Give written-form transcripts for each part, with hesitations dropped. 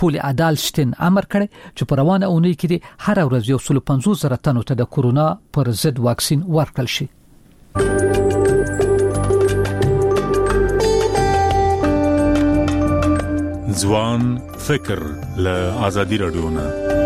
پول عدالشتین امر کړی چې په روانه اونۍ کې هر ورځ 150,000 تنو ته د کورونا پر ضد واکسین ورکړل شي. ځوان فکر له آزادي رادیو نه.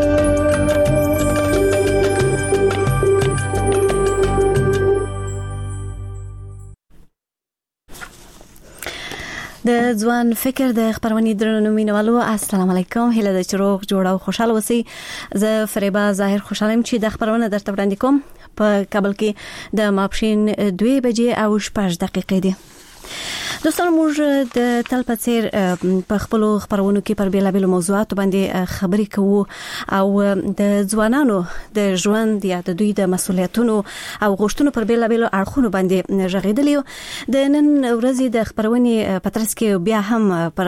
د ځوان فکر د خبرونې درنو مینوالو السلام علیکم، هله د چروغ جوړ او خوشاله اوسئ. زه فریبا ظاهر خوشاله یم چې د خبرونه درته وړاندې کوم. په کابل کې د ماپښین 2 بجې او 6 دقیقې دي. دوستان، موږ د تل په څیر په خپل خبرونو کې پر بیلابل موضوعات باندې خبرې کوو او د ځوانانو د ژوند یا د دوی د مسؤلیتونو او غوښتنو پر بیلابل اړخونو باندې غږیدلی. د نن ورځې د خبرونې په ترڅ کې بیا هم پر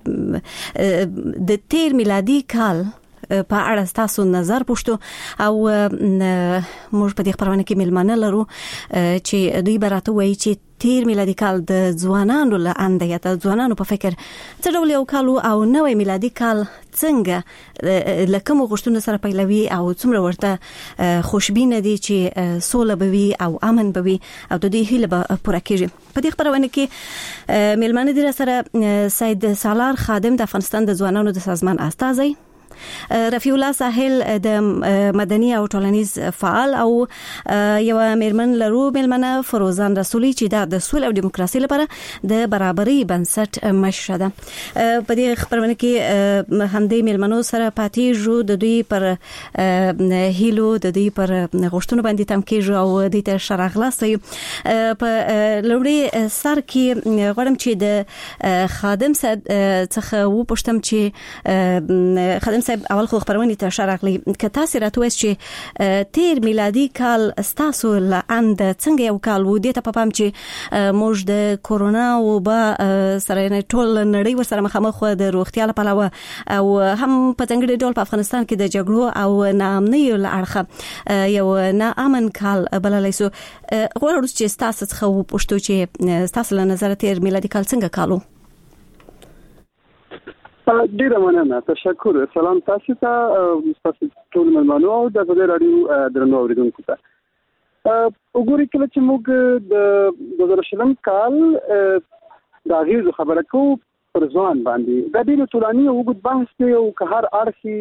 د تیر میلادي کال په اړه تاسو نظر پوښتو او موږ په دې خبرونه کې ملمانه لرو چې دوی براته وایي چې تیر میلادي کال د ځوانانو له انده یا د ځوانانو په فکر څه ډول یو کال او نوې میلادي کال څنګه لکه مو غوښتنه سره پیلوي او څومره ورته خوشبینه دي چې سوله به وي او امن به وي او د دې هیله به پوره کیږي. په دې خبرونه کې ملمانه دي سره سید سالار خادم د افغانستان د ځوانانو د سازمان استازی، رفیع الله ساحل د مدني او ټولنیز فعال او یو میرمن لرو ملمنه فروزان رسولي چې د سولې او دیموکراسي لپاره د برابرۍ بنسټ مشره ده. په دې خبرونه کې همدې ملمنو سره پاتې جو د دوی پر هیلو د دوی پر غوښتنو باندې تم کېږي او د ته شرغلاسي په لوري سر کې غواړم چې د خادم څخه و پښتم چې خادم صاحب اول خو خبرونه ته شرغلي که تاسو راتوي چې تیر میلادي کال تاسو لاند څنګه یو کال و دې ته په پام چې موږ د کورونا او با سره ټول نړۍ ورسره مخامخ د روغتیا لپاره او هم په څنګه ډول په افغانستان کې د جګړو او ناامنۍ له اړخه یو ناامن کال بللای سو. غواړم چې تاسو څخه و پښتو چې تاسو له نظر تیر میلادي کال څنګه کالو؟ ډیره مننه، تشکر. سلام تاسو ته تاسو ټول ملمنو او د فدرالي رادیو درنو اوریدونکو ته. وګورئ کله چې موږ د 2020 کال د غیږ خبره کوو پر ځوان باندې د دې ټولنې وګړي بحث دی او که هر اړخي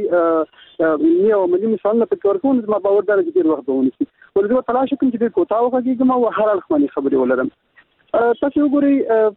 یو ملي مثال په تور کوم ما باور درته ډیر وخت ونیسي ولې تلاش کوم چې کوتاو کېږم او هر اړخ باندې خبرې ولرم. تاسو وګورئ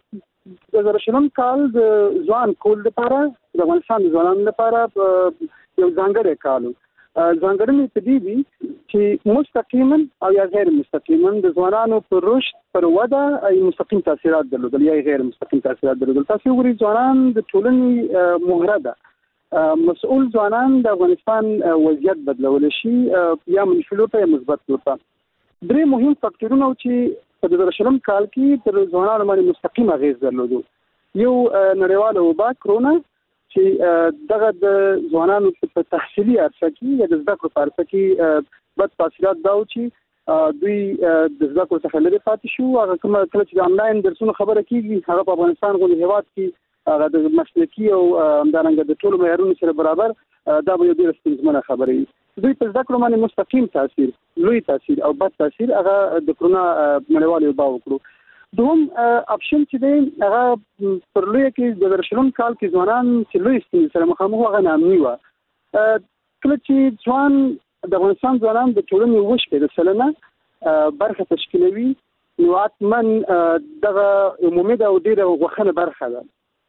د 2020 کال د ځوان کول لپاره د افغانستان ځوانانو لپاره یو ځانګړی کال ځانګړنې دي چې مستقیما او یا غیر مستقیما د ځوانانو پر رشد پر وده ای مستقیم تاثیرات درلودل یا غیر مستقیم تاثیرات درلودل. تاسو وګورئ ځوانان د ټولنې مهره ده. مسؤل ځوانان د افغانستان وضعیت بدلول شي یا منفي لور ته یا مثبت لور ته. درې مهم فاکټورونه چې په 2020 کال کې تر ځوانانو باندې مستقیم اغیز درلودو. یو نړیواله وبا کرونا چې دغه د ځوانانو په تحصیلي عرصه کې یا د زده کړو په عرصه کې بد تاثیرات دا و چې دوی د زده کړو څخه لرې پاتې شو. هغه کومه کله چې د انلاین درسونو خبره کیږي هغه په افغانستان غوښتل هیواد کې هغه د مسلکي او همدارنګه د ټولو معیارونو سره برابر دا به یو ډېر ستونزمنه خبره وي. دوی په زده کړو باندې مستقیم تاثیر، لوی تاثیر او بد تاثیر هغه د کرونا نړیوالې وبا وکړو. دوم اپشن چې دی هغه پر لوی کې د 2020 کال کې ځوانان چې لوی ستونزې سره مخامخ هغه نامني و. کله چې ځوان د افغانستان ځوانان د ټولنې وشکې د سلنه برخه تشکیلوي نو اتمن دغه عمومي دا ډیره غوښنه برخه ده.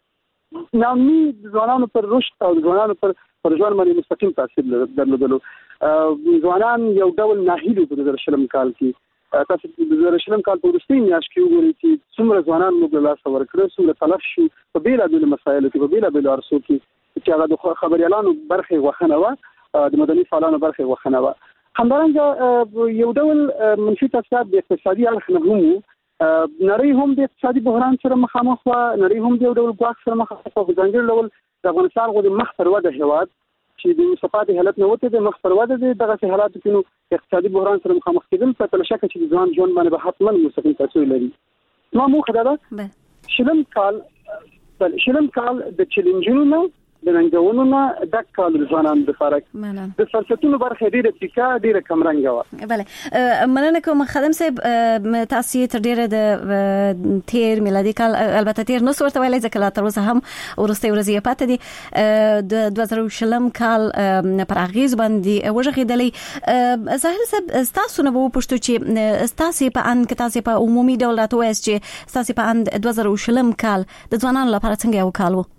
نامني ځوانانو پر رشد او ځوانانو پر ژوند باندې مستقیم تاثیر درلودلو. ځوانان یو ډول ناهیلي په 2020 کال کې تاسو د 2020 کال په وروستۍ میاشت کې وګورئ چې څومره ځوانان موږ له لاسه ورکړل، څومره تلف شو په بیلابېلو مسایلو کې، په بیلابېلو عرصو کې چې هغه د خبريالانو برخې غوښنه وه، د مدني فعالانو برخې غوښنه وه. همدارنګه یو ډول منفي تاثیرات د اقتصادي اړخ نه هم وو. نړۍ هم د اقتصادي بحران سره مخامخ وه، نړۍ هم د یو ډول ګواښ سره مخامخ وه. په ځانګړي ډول د افغانستان غو د مخ پر وده هیواد چې د صفات حالت نه وته د مخ پر وده دغه حالات کې نو اقتصادي بحران سره مخامخ کېدل په تل شک چې ځوان ژوند باندې به حتما مستقیم تاثیر لري. نو موږ دا شلم کال د چیلنجونو د ننګونو نه د کال ځوانان د فرق د فرصتونو برخه ډیره کمرنګه و. بله مننه کوم خادم صاحب. تاسو تر ډیره د تیر میلادي کال البته تیر نو ورته ویلای ځکه لا تر اوسه هم ورسته ورځې پاتې دي د 2020 کال پر اغیز باندې وژغېدلې. ساحل صاحب تاسو نه وو پښتو چې تاسو په ان کې تاسو په عمومي ډول راته وایي چې تاسو په ان 2020 کال د ځوانانو لپاره څنګه یو کال وو؟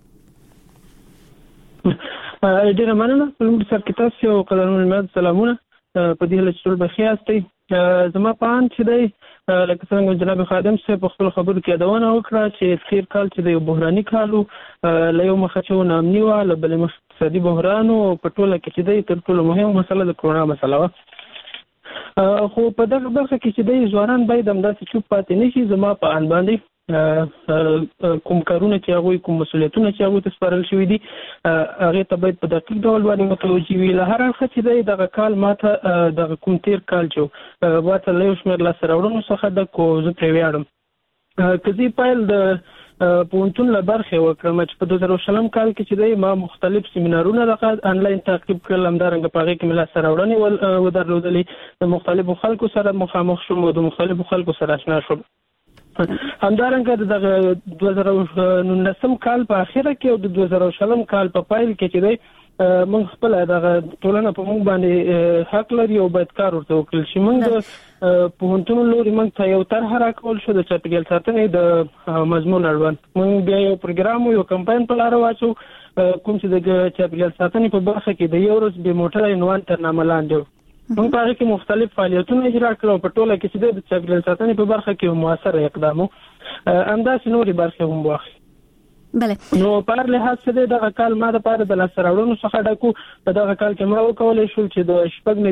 ډیره مننه. په سر کې تاسو او قدرمن مې سلامونه په دې لچ ټول بخیر یاستئ. زما په ان چې دی لکه څنګه جناب خادم صاحب په خپل خبرو کې یادونه وکړه چې تیر کال چې د بحراني کالو له یو مخه چې نامني و له بل مخ اقتصادي بحران او په ټوله کې چې دی تر ټولو مهمه مسله د کرونا مسله و. خو په دغه برخه کې چې دی ځوانان باید همداسې چوپ پاتې نشي. زما په ان باندې کوم کارونه چې هغه کوم مسؤلیتونه چې هغه تسپارل شوی دي هغه ته باید په دقیق ډول باندې متوجي وي. له هر اړخه چې دی دغه کال ماته دغه کوم تیر کال چې واته له یو شمېر لاسته راوړنو څخه د کو زه پرې ویاړم. کزي پایل د پونتون له برخه وکړم چې په 2020 کال کې چې دی ما مختلف سیمینارونه د انلاین تعقیب کړل. همدارنګه په هغه کې مې لاسته راوړنې ودرلودلې. د مختلفو خلکو سره مخامخ شوم او د مختلفو خلکو سره آشنا شوم. همدارنګه د 2019 کال په اخره کې او د 2020 کال په پایل کې چې دی موږ خپل دغه ټولنه په موږ باندې حق لري او باید کار ورته وکړل شي. موږ په هنتونو لوري موږ ته یو طرح راکول شو د چاپیریال ساتنې د مضمون اړوند. موږ بیا یو پروګرام یو کمپاین په لار واچو کوم چې د چاپیریال ساتنې په برخه کې د یو ورځ به موټر عنوان تر نامه لاندې موږ په هغه کې مختلف فعالیتونه اجرا کړو. په ټوله کې چې د چاپیریال ساتنې په برخه کې موثر اقدام همداسې نورې برخې هم واخلي. بله نو په هر لحاظ چې دغه کال ما دپاره د لاسته راوړنو څخه ډکو. په دغه کال کې ما وکولی شول چې د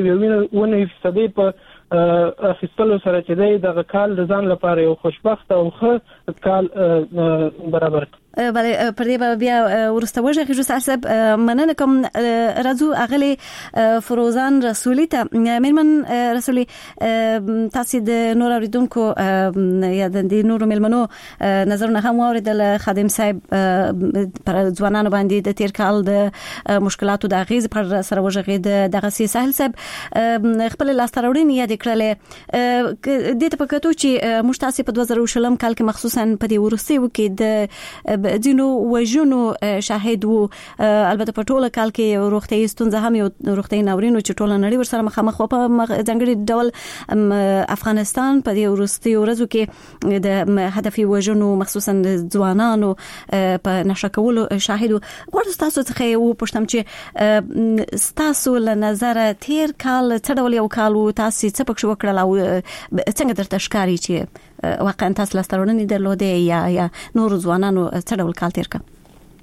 96.9% په اخیستلو سره چې دی دغه کال د ځان لپاره یو خوشبخت او ښه کال برابر کړ. بله پر دې بیا ورسته وژغېږو. صاحب مننه کوم. راځو اغلی فروزان رسولي ته. مېرمن رسولي تاسو د نور اوریدونکو یا د نورو مېلمنو نظرونه هم واوریدل. خادم صاحب پر ځوانانو باندې د تیر کال د مشکلاتو د اغیز پر سره وژغېد. دغه ساحل صاحب خپل لاسته راوړنې یاد کړل. دې ته پکاتو چې موږ تاسو په 2020 کال کې مخصوصا په دې ورسته وکړي د ځینو وژنو شاهد وو. البته په ټوله کال کې روغتیايي ستونزې هم یو روغتیايي ناورین چې ټوله نړۍ ورسره مخامخ و. په ځانګړي ډول افغانستان په دې وروستیو ورځو کې د هدفي وژنو مخصوصا د ځوانانو په نشه کولو شاهد وو. غواړم تاسو څخه یو پوښتم چې تاسو له نظر تیر کال څه ډول یو کال وو؟ تاسو څه پکښ وکړل او څنګه درته ښکاري چې واقعا تاسو لاسته راوړنې درلودې یا نور ځوانانو څه ډول کال تیر کړ؟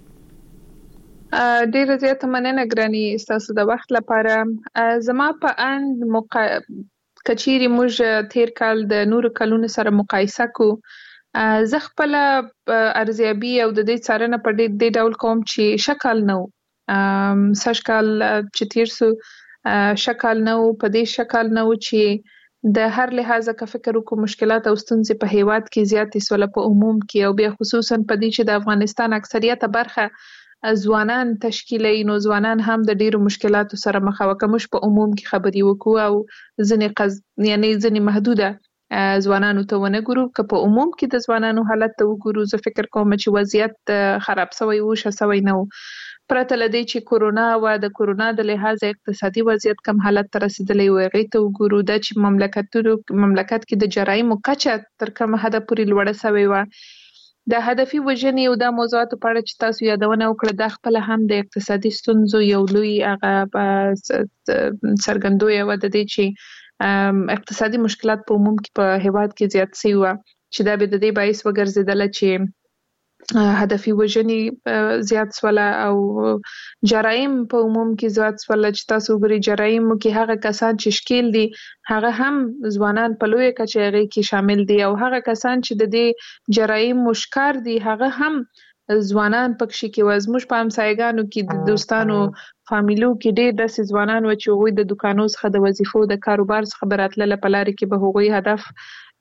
ډیره زیاته مننه ګراني تاسو د وخت لپاره. زما په ان کچيري موږ تیر کال د نور کلونو سره مقایسه کو. زه خپل ارزیابي او د دې څارنه په دې ډول کوم چې شکل نو سشکال چې تیر سو شکل نو په دې شکل نو چې د هر لحاظه که فکر وکړو مشکلات او ستونزې په هیواد کې زیاتې سول په عموم کې او بیا خصوصا په دې چې د افغانستان اکثریت برخه ځوانان تشکیلي. نو ځوانان هم د ډیرو مشکلاتو سره مخاوکه مش په عموم کې خبري وکړو او ځنې محدوده ځوانانو ته ونه ګورو. که په عموم کې د ځوانانو حالت ته وګورو زه فکر کوم چې وضعیت خراب شوی و شوی نه و. پرته لدی چې کورونا و د کورونا د لحاظ اقتصادي وضعیت کم حالت ته رسیدلی و هغې ته وګورو د چې مملکت کې د جرایمو کچه تر کومه حده پورې لوړه شوې وه. د هدفي وژنې او د موضوعاتو په اړه چې تاسو یادونه وکړه دا خپله هم د اقتصادي ستونزو یو لوی هغه څرګندوی و د دې چې اقتصادي مشکلات په عموم کې په هیواد کې زیات شوي وه چې دا به د دې باعث وګرځېدله چې هدفي وژنې زیات سوله او جرایم په عموم کې زیات سوله. چې تاسو وګورئ جرایمو کې هغه کسان چې ښکیل دي هغه هم ځوانان په لویه کچه هغې کې شامل دي او هغه کسان چې د دې جرایمو ښکار دي هغه هم ځوانان پکښې کې و. زموږ په همسایګانو کې د دوستانو فامیلو کې ډېر داسې ځوانان و چې هغوی د دوکانو څخه د وظیفو د کاروبار څخه به راتلله په لارې کې به هغوی هدف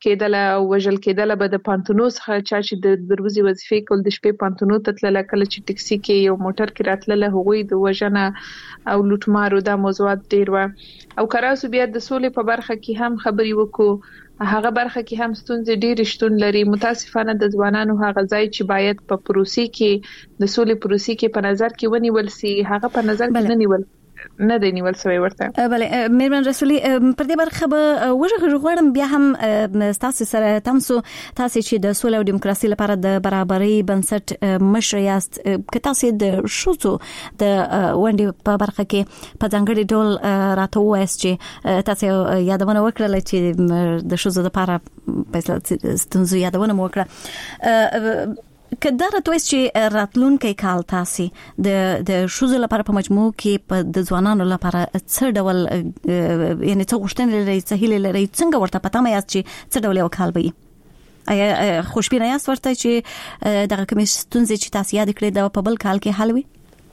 کېدل او وژل کېدل به د پانتونو څخه چې د دروازې وظیفې کول د شپې پانتونو ته تلل کله چې ټکسي کې یو موټر کې راتلل هغوی د وژنه او لوټمارو د موضوعات ډیر و او کراسو بیا د سولې په برخه کې هم خبري وکړو هغه برخه کې هم ستونزې ډېر شتون لري متاسفانه د ځوانانو هغه ځای چې باید په پروسې کې د سولې پروسې کې په نظر کې ونیول سي هغه په نظر کې نه دی نیول شوی ورته بله میرمن رسولي پر دې برخه به وژغړم بیا هم تاسو سره تاسو چې د سولې او دیموکراسي لپاره د برابرۍ بنسټ مشر یاست که تاسو د شوزو د ونډې په برخه کې په ځانګړي ډول راته وایست چې تاسو یادونه وکړه چې د شوزو لپاره په ستونزو یادونه مو وکړه کله راځي چې راتلونکي کال تاسو د شوزو لپاره په مجموع کې په د ځوانانو لپاره څه ډول یعنی څه غوښتنې لري څه هیله لري څنګه ورته پته مې یاست چې څه ډول یو کال به ایا خوشبینه یاست ورته چې دغه کوم ستونزې چې تاسو یاد کړې د په بل کال کې حل وي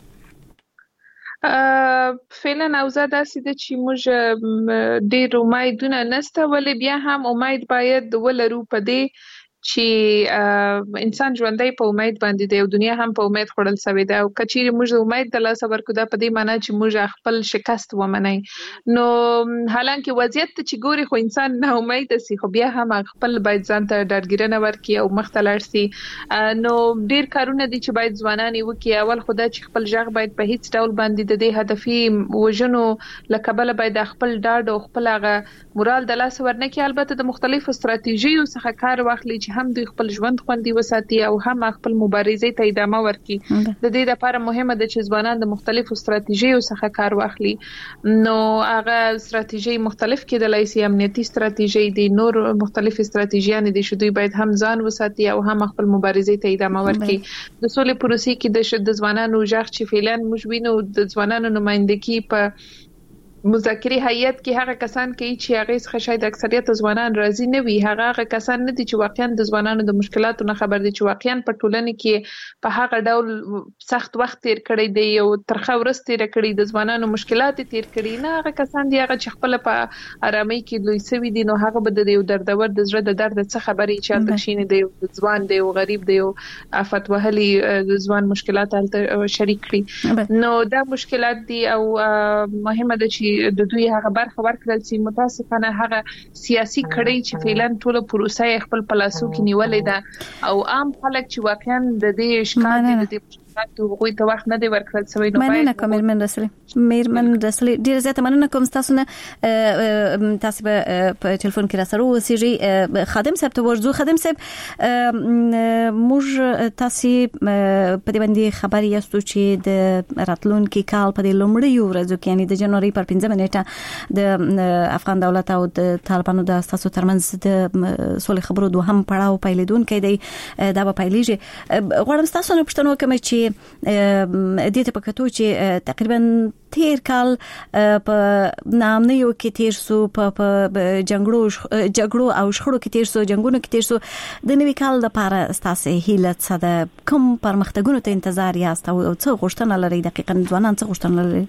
فعلا اوضاع داسې ده چې موږ ډېر امیدونه نشته ولې بیا هم امید باید ولرو په دې چې انسان ژوندۍ په امید باندې دی او دنیا هم په امید خړل شوی ده او کچېری موږ امید د لاس ورکو ده په دې معنی چې موږ خپل شکست ومني نو حالانکه وضعیت چې ګوري خو انسان نه امید سي خو بیا هم خپل باید ځان ته ډاډګیرنه ورکړي او مختلر سي نو ډیر کارونه دي چې باید ځوانان وکړي اول خدای چې خپل ژغ باید په هیڅ ډول باندې د دې هدفي وژنو لکبل باید خپل ډاډ او خپل هغه مورال د لاس ورنکي البته د مختلفو ستراتیژیو څخه کار واخلي هم دوی خپل ژوند خوندي وساتي او هم خپل مبارزې ته ادامه ورکړي د دې لپاره مهمه ده چې ځوانان د مختلفو ستراتیژیو څخه کار واخلي نو هغه ستراتیژي مختلف کېدلای شي امنیتي ستراتیژي دي نور مختلف ستراتیژیان دي چې دوی باید هم ځان وساتي او هم خپل مبارزې ته ادامه ورکړي د سولې پروسې کې د ځوانانو ژغ چې فعلا موږ وینو د ځوانانو نمائندګي په مذاکرې هیئت کې هغه کسان کوي چې هغه څخه شاید اکثریت ځوانان راضي نه وي هغه کسان نه دي چې واقعا د ځوانانو د مشکلاتو نه خبر دي چې واقعا په ټولنه کې په هغه ډول سخت وخت تیر کړی دی او ترخه ورځ تیر کړی د ځوانانو مشکلات تیر کړی نه هغه کسان دي هغه چې خپل په آرامۍ کې لوی سوي دي نو هغه به د یو دردور د زړه د درد څخه خبرې چې د شینې دی ځوان دی او غریب دی او آفت وهلي ځوان مشکلات شریک کړي نو دا مشکلات دي او مهمه ده چې د دوی هغه برخه ورکړل چې متاسفانه هغه سیاسي کړي چې فعلا ټول پروسه خپل پلاسو کې نیولې ده او عام خلک چې واقعا د دې ښکار د دې هغوی ته وخت نه دی ورکړل شوی نو مننه کوم میرمن رسولي ډیر زیاته مننه کوم تاسو نه تاسو په ټلیفون کې را سره اوسېږي خادم صاحب ته ورځو خادم صاحب موږ تاسو په دې باندې خبر یاستو چې د راتلونکي کال په لومړۍ ورځو کې یعنی د جنوري پر 15 نیټه د افغان دولت او د طالبانو د اساسو ترمنځ د سولې خبرو دوهم پړاو پیلېدونکې دی دا به پیلېږي غواړم تاسو نه پوښتنه وکړم چې دې ته پکاتو چې تقریبا تیر کال په نامنیو کې تیر سو په جګړو او شخړو کې تیر سو جنگونو کې تیر سو د نوي کال لپاره تاسو هیله څه ده کوم پرمختګونو ته انتظار یاست او څه غوښتنه لري دقیقاً ځوانان څه غوښتنه لري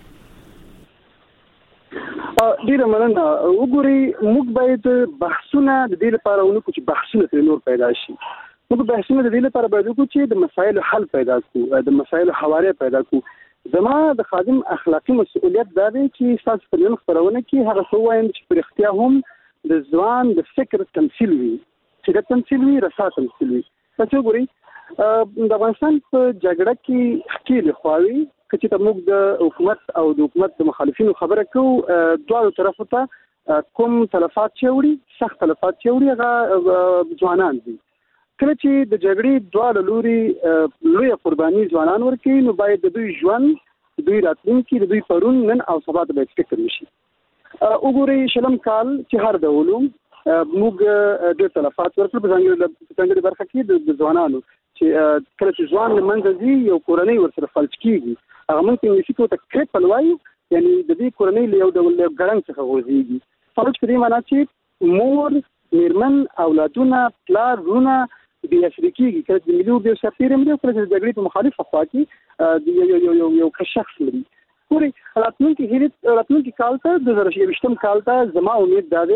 ډیره مننه وګوري موږ باید بحثونه د دې لپاره ونکړو چې بحثونه تر نور پیدا شي موږ بحثونه د دې لپاره باید وکړو چې د مسایلو حل پیدا کړو د مسایلو حواله پیدا کړو زما د خادم اخلاقی مسؤلیت دا دی چې تاسو په نن خبرونه کې هغه څه وایم چې پر اختیار هم د ځوان د فکر تمثيل وي چې د تمثيل وي رسا تمثيل وي تاسو ګورئ د افغانستان په جګړه کې خکېل خواوي چې ته موږ د حکومت او د حکومت د مخالفینو خبره کوو دواړو طرفو ته کوم تلفات چوړي سخت تلفات چوړي هغه ځوانان دي کله چې د جګړې دواړو لوري لوی قرباني ځوانان ورکوي نو باید د دوی ژوند دوی راتلونکي د دوی پرون نن او سبا ته باید فکر وشي وګورئ شلم کال چې هر ډول موږ د تلفات ورکړو په ځانګړي برخه کې د ځوانانو چې کله چې ځوان لمنځه ځي یو کورنۍ ورسره فلج کیږي هغه موږ په انګلیسي کې ته کریپل وایو یعنی د دې کورنۍ له یو ډول ګړنګ څخه غورځيږي فلج په دې معنی چې مور میرمن اولادونه پلار رونه د اشریکیږي کله چې ملي او سفیر هم د جګړې په مخالفه خوا کې یو شخص لري پوری راتلونکي کال ته د 2020 کال ته زما امید ده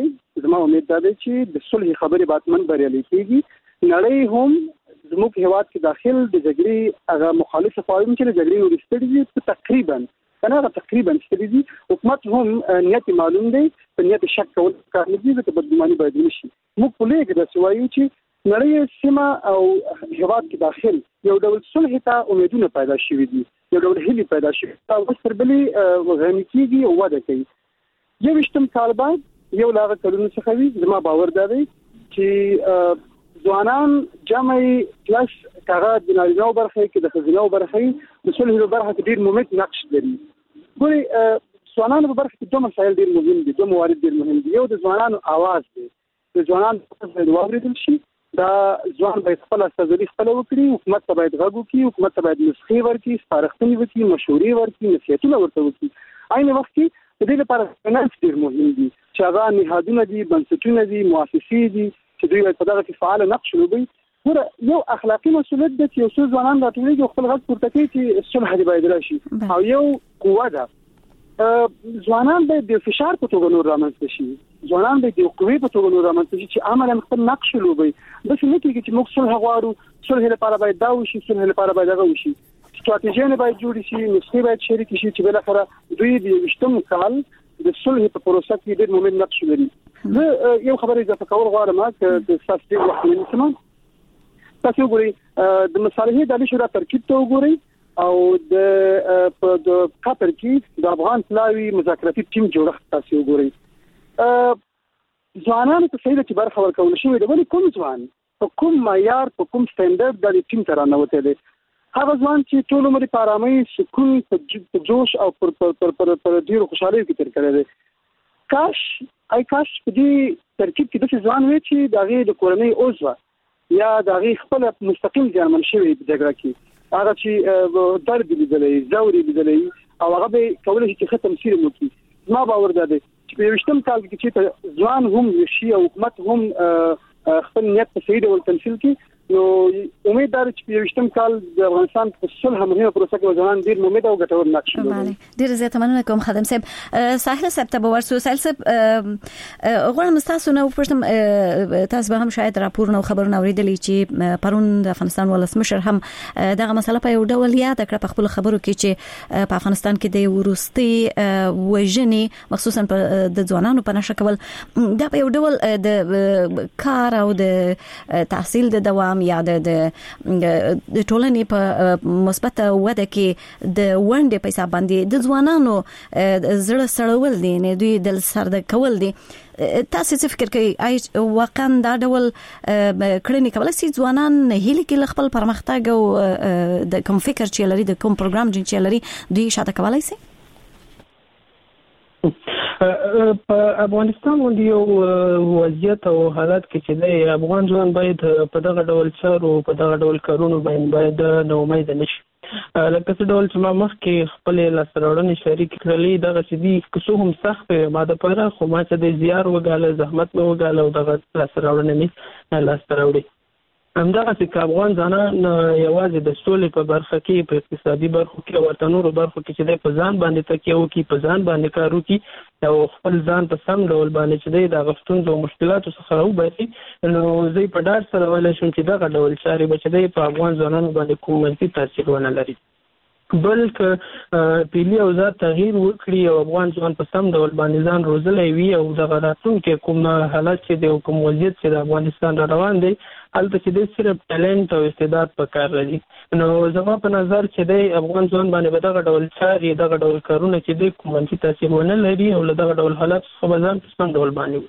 زما امید ده چې د صلح خبرې باتمن بریالي کیږي. نړۍ هم زموږ هیواد کې داخل د جګړې هغه مخالف قواعد چې د جګړې ورستړي تقریبا ستړي حکومت هم نیت معلوم دی په نیت شک کول کار نه دی چې بدګماني باید نشي. موږ په لږ د سوایو چې نړۍ سیمه او هیواد کې داخل یو ډول صلح ته امیدونه پیدا شوي دي، یو ډول هیله پیدا شوي او وسربلې غني کیږي او وده کوي. یو وشتم کال بعد یو لاغه کلونو څخه وي زما باور دی چې ځوانان جمع کلاس کاغه د نارینه برخه کې د خزینه برخه د صلح برخه کې ډیر مهمه نقش لري. ګوري ځوانانو په برخه کې دوه مسایل ډیر مهم دي، دوه موارد ډیر مهم دي. یو د ځوانانو आवाज دی، د ځوانانو په واوریدل شي دا ځوان باید خپل استازي خپل وکړي، حکومت ته باید غږ وکړي، حکومت ته باید نسخې ورکړي، سپارښتنې وکړي، مشورې ورکړي، نصیحتونه ورته وکړي. عین وخت کې د دې لپاره فینانس ډیر مهم دي چې هغه نهادونه دي، بنسټونه دي، مؤسسې دي چې دوی په دغه کې فعال نقش لوبي. ګوره یو اخلاقی مسؤلیت دی چې یو څو ځوانان راټولېږي خپل غږ پورته کوي چې صلح دی باید راشي او یو قوه ده. ځوانان باید د فشار په توګه نور رامنځته شي، ځوانان باید د قوې په توګه نور رامنځته شي چې عملاً خپل نقش لوبي. داسې نه کېږي چې موږ صلح غواړو، صلح لپاره باید دا وشي، صلح لپاره باید هغه وشي. ستراتیژي باید جوړ شي، نسخې باید شریک شي چې بالاخره دوی د 20م کال د صلح په پروسه کې ډېر مهم نقش لري. زه یو خبره اضافه کول غواړم چې تاسو دې وخت نیسم. تاسو ګورئ د مصالحې د شورا ترکیب ته وګورئ او د قطر کې د افغان پلاوی مذاکراتي ټیم جوړښت تاسو وګورئ. ځوانانو ته صحیح چې برخه ورکول شي د ولې کوم ځوان په کوم معیار په کوم سټانډرډ د ټیم تر نه وته دي. هغه ځوان چې ټول عمر په آرامۍ، سکون، په جوش او پر ډیرو خوشحالۍ کې تیر کړی دی. کاش په دې ترکیب کې د ځوان وي چې د هغې د کورنۍ عضو یا د هغې خپل مستقیم زیانمن شوی په جګړه کې هغه چې درد لیدلی، ځوري لیدلی او هغه به کولی شي چې ښه تمثیل وکړي. زما باور دا دی چې په 20م کال کې چې ځوان هم شي او حکومت هم خپل نیت په صحیح ډول تمثیل کړي، نو امید ده چې په 20م کال د افغانستان په صلح مهمه پروسه کې ځوانان ډیر مهمه او ګټور نقش لري. ډیر زیات مننه کوم خادم صاحب. ساحل صاحب ته ورسو. ساحل صاحب غواړم تاسو نو پرتم تاسو به هم شاید راپور نو خبرونه اوریدلې چې پرون د افغانستان ولسمشر هم دغه مسله په یو ډول یاد کړ په خپل خبرو کې چې په افغانستان کې د ورستي وژنې مخصوصا د ځوانانو په نشه کول دا په یو ډول د کار او د تحصیل د دوام یا د ټولنې په مثبت وده کې د ونډې په حساب باندې د ځوانانو زړه سړول دي، نه دوی د سرد کول دي. تاسو څه فکر کوئ واقعا دا ډول کړنې کولای شي ځوانان هیله کې خپل پرمختګ او د کوم فکر چې لري د کوم پروګرام چې لري دوی شاته کولای شي؟ په افغانستان باندې یو وضعیت او حالات کې چې د افغان ځوان باید په دغه ډول چارو په دغه ډول کارونو باید نه امید نشي. لکه څه ډول چې ما مخکې خپل لاسته شریک کړلې دغه چې دي که هم سخت ما د پاره خو ما چې د زیار وګاله زحمت مې وګاله او دغه لاسته مې لاسته راوړي. همدغه چې افغان ځوانان یوازې د سولې په برخه کې په اقتصادي برخو کې او ورته برخو کې چې په ځان باندې تکیه وکړي، په ځان باندې کار وکړي او خپل ځان په سم ډول باندې چې د غفتون او مشکلاتو څخه راوباسي، نو زه په ډاډ سره ویلی شم چې دغه ډول چارې به چې په افغان ځوانانو باندې کوم منفي تاثیر ونه لري، بلکې پیلي اوضاع تغییر وکړي او افغان ځوان په سم ډول باندې ځان روزلی وي او دغه راتلونکي کوم حالات چې دی او کوم وضعیت چې د افغانستان را روان دی هلته چې دی صرف ټالنټ او استعداد په کار لري. نو زما په نظر چې دی افغان ځوان باندې به دغه ډول چارې دغه ډول کارونه چې دی کوم منفي تاثیر ونه لري او له دغه ډول حالات څخه به ځان په سم ډول باندې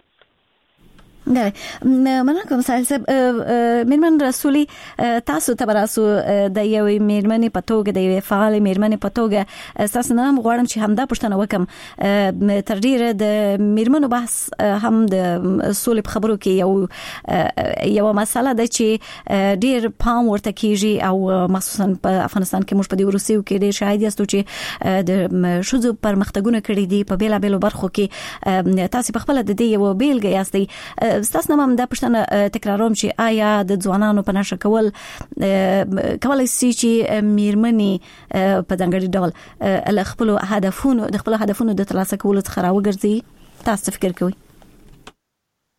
مننه کوم ساحل صاحب. میرمن رسولي تاسو ته براسو د یو میرمنې په توګه د یو فعال میرمنې په توګه تاسو نه غواړم چې همدا پوښتنه وکم. تر ډیره د میرمنو بحث هم د سولې په خبرو کې یو مسله ده چې ډیر پام ورته کیږي او مخصوصا په افغانستان کې موږ په دې وروستیو کې ډیر شاهد یاستو چې د شذو پرمختګونه کړي دي په بیلابېلو برخو کې. تاسو په خپل د دې یو بیلګه یاستئ. ستاسو نوم دا پوښتنه تکراروم چې آیا د ځوانانو په نشه کول کولای شي چې میرمنې په ځانګړي ډول له خپل هدفونو د ترلاسه کولو څخه راوګرځي؟ تاسو فکر کوئ؟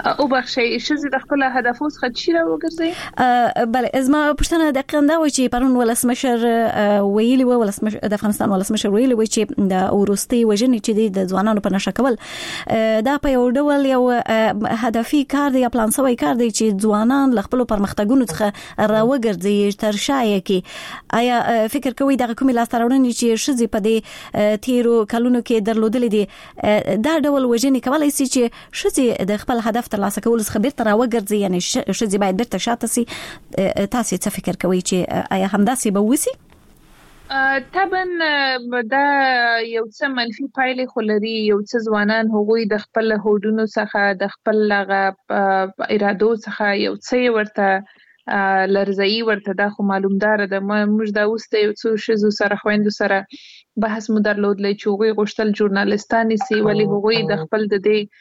او بخشي شزي د خپل هدفو څخه چیرې وګرځي. بله ازما پښتنه د قنده و چې پرون ولسمشر ویلي و ولسمشر د افغانستان ولسمشر ویلي و چې د اورستي وژنې چې د ځوانانو په نشه کول دا په یو ډول یو هدفي کار دی یا پلان سوی کار دی چې ځوانان ل خپل پرمختګونو څخه راوګرځي تر شایې کې. آیا فکر کوي د کومې لاستراوړنې چې شزي په دې تیرو کلونو کې درلودلې دي دا ډول وژنې کولای شي چې شزي د خپل هدف ترلاسه کول څخه بیرته راوګرځي، یعنی شزي باید بیرته شاته سي؟ تاسو څه فکر کوئ چې آیا همداسې به وسی؟ طبعا دا یو څه منفي پایلې خلري، یو څه ځوانان هغوی د خپل هوډونو څخه د خپل ارادو څخه یو څه ورته لرزئی ورته دا خو معلومدار ده. موږ دا اوس د یو څو شزو سره خويندو سره بحث مو درلود لای چې هغوی غوښتل ژورنالستاني سي، ولی هغوی د خپل د دې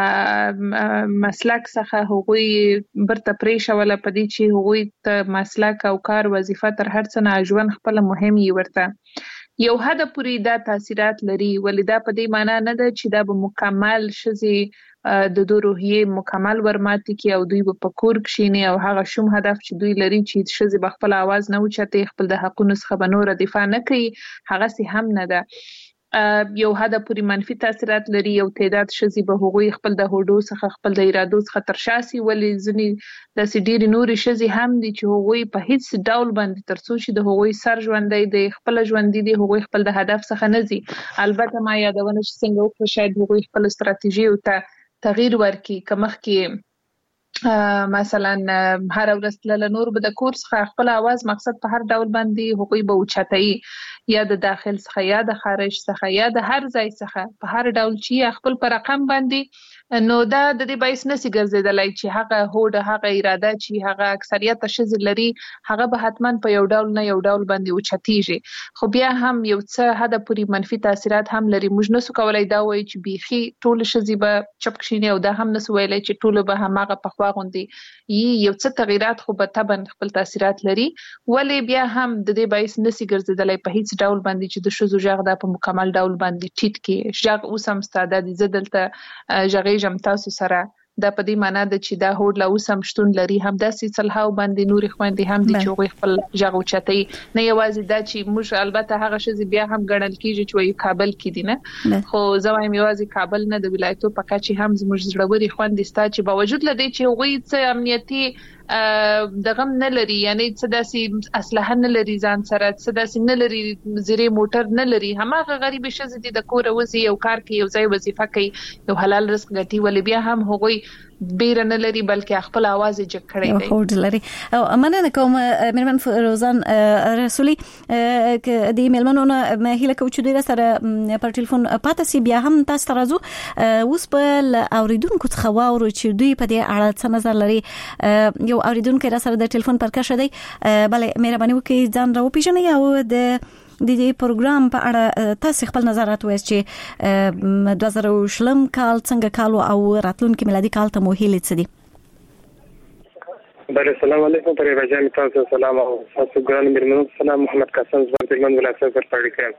مسلک څخه هغوی برته پریشه ولا پدې چې هغوی ته مسلک او کار وظیفه تر هر څه نه ژوند خپل مهم یي ورته یو حد پورې دا تاثیرات لري. ولی دا په دې معنی نه ده چې دا به مکمل شزي د دوی روحیه مکمل ورماتي کې او دوی په کور کښینی او هغه شوم هدف چې دوی لري چې شزي بخپل आवाज نه اوچته خپل د حقونو څخه بنور دفاع نه کوي، هغه سي هم نه ده. یو حد پوری منفي تاثیرات لري. یو تعداد شزي به هغوی خپل د هوډو څخه خپل د ارادو څخه ترشاسي، ولی ځنی د سډيري نوري شزي هم دي چې هغوی په هیڅ ډول باندې ترڅو چې د هغوی سر ژوندۍ د خپل ژوندۍ دي هغوی خپل د هدف څخه نه زی. البته ما یادونه چې څنګه وکړه شاید هغوی خپل ستراتیژي او تغییر ورکړي، کمخ کې مثلا هر ورځ له نور به د کورس خپل आवाज مقصد په هر ډول باندې هغوی به اوچتای، یا د داخل څخه یا د خارج څخه یا د هر ځای څخه په هر ډول چې خپل پر رقم باندې. نو دا د دې بایس نسی ګرځیدلای چې هغه هوډ هغه اراده چې هغه اکثریت شزي لري هغه به حتما په یو ډول نه یو ډول باندې اوچتیږي. خو بیا هم یو څه حد پوری منفي تاثیرات هم لري. موږ نسو کولای دا وایي چې بيخي ټول شزي به چپ کښینی او دا هم نسو ویلای چې ټول به همغه په خوا غوندي یو څه تغیرات خو به طبعا خپل تاثیرات لري. ولی بیا هم د دې بایس نسی ګرځیدلای په هیڅ ډول باندې چې د شزو ژغ د په مکمل ډول باندې ټیټ کې ژغ اوسم ستاده دي زدلته ژغې جم تاسو سره دا په دې معنی ده چې دا هوډ لا اوسم شتون لري. هم داسې صلحاو باندې نوري خويندې هم دي چې هغوی خپل ژغ اوچتای نه یوازې دا چې موږ البته هغه شزي بیا هم ګڼل کیږي چې وایي کابل کې دي نه، خو زوایم یوازې کابل نه د ولایتو په کچه هم زموږ زړوري خويندې ستا چې باوجود لدی چې هغوی څه امنیتي دغم نه لري، یعنی څه داسې اسلحه نه لري ځان سره، څه داسې نه لري زیری موټر نه لري، هماغه غریب شزي دي د کور وزي یو کار کوي یو ځای وظیفه کوي یو حلال رزق ګټي، ولی بیا هم هغوی بیر نه لري بلکې خپل आवाज یې جګ کړی دی. هوډ لري. او مننه کوم مېرمن فروزان رسولي د میلمنو نه هیله کوم چې دوی سره پر ټلیفون پاتې سي. بیا هم تاسو ترازو اوس په اوریدونکو څخه واورو چې دوی په دې اړه څه نظر لري. یو اوریدونکو را سره د ټلیفون پر کښه دی. بله مهرباني وکړئ ځان راو پیژنئ او د دې پروګرام په اړه تاسو خپل نظرات وایي چې 2020 کال څنګه کال او راتلونکي میلادي کال ته مو هیله څه دي؟ بله السلام علیکم پرې راځم تاسو سلام او تاسو ګران میرمنو سلام محمد قاسم زبردلمن ولایت پر پاړی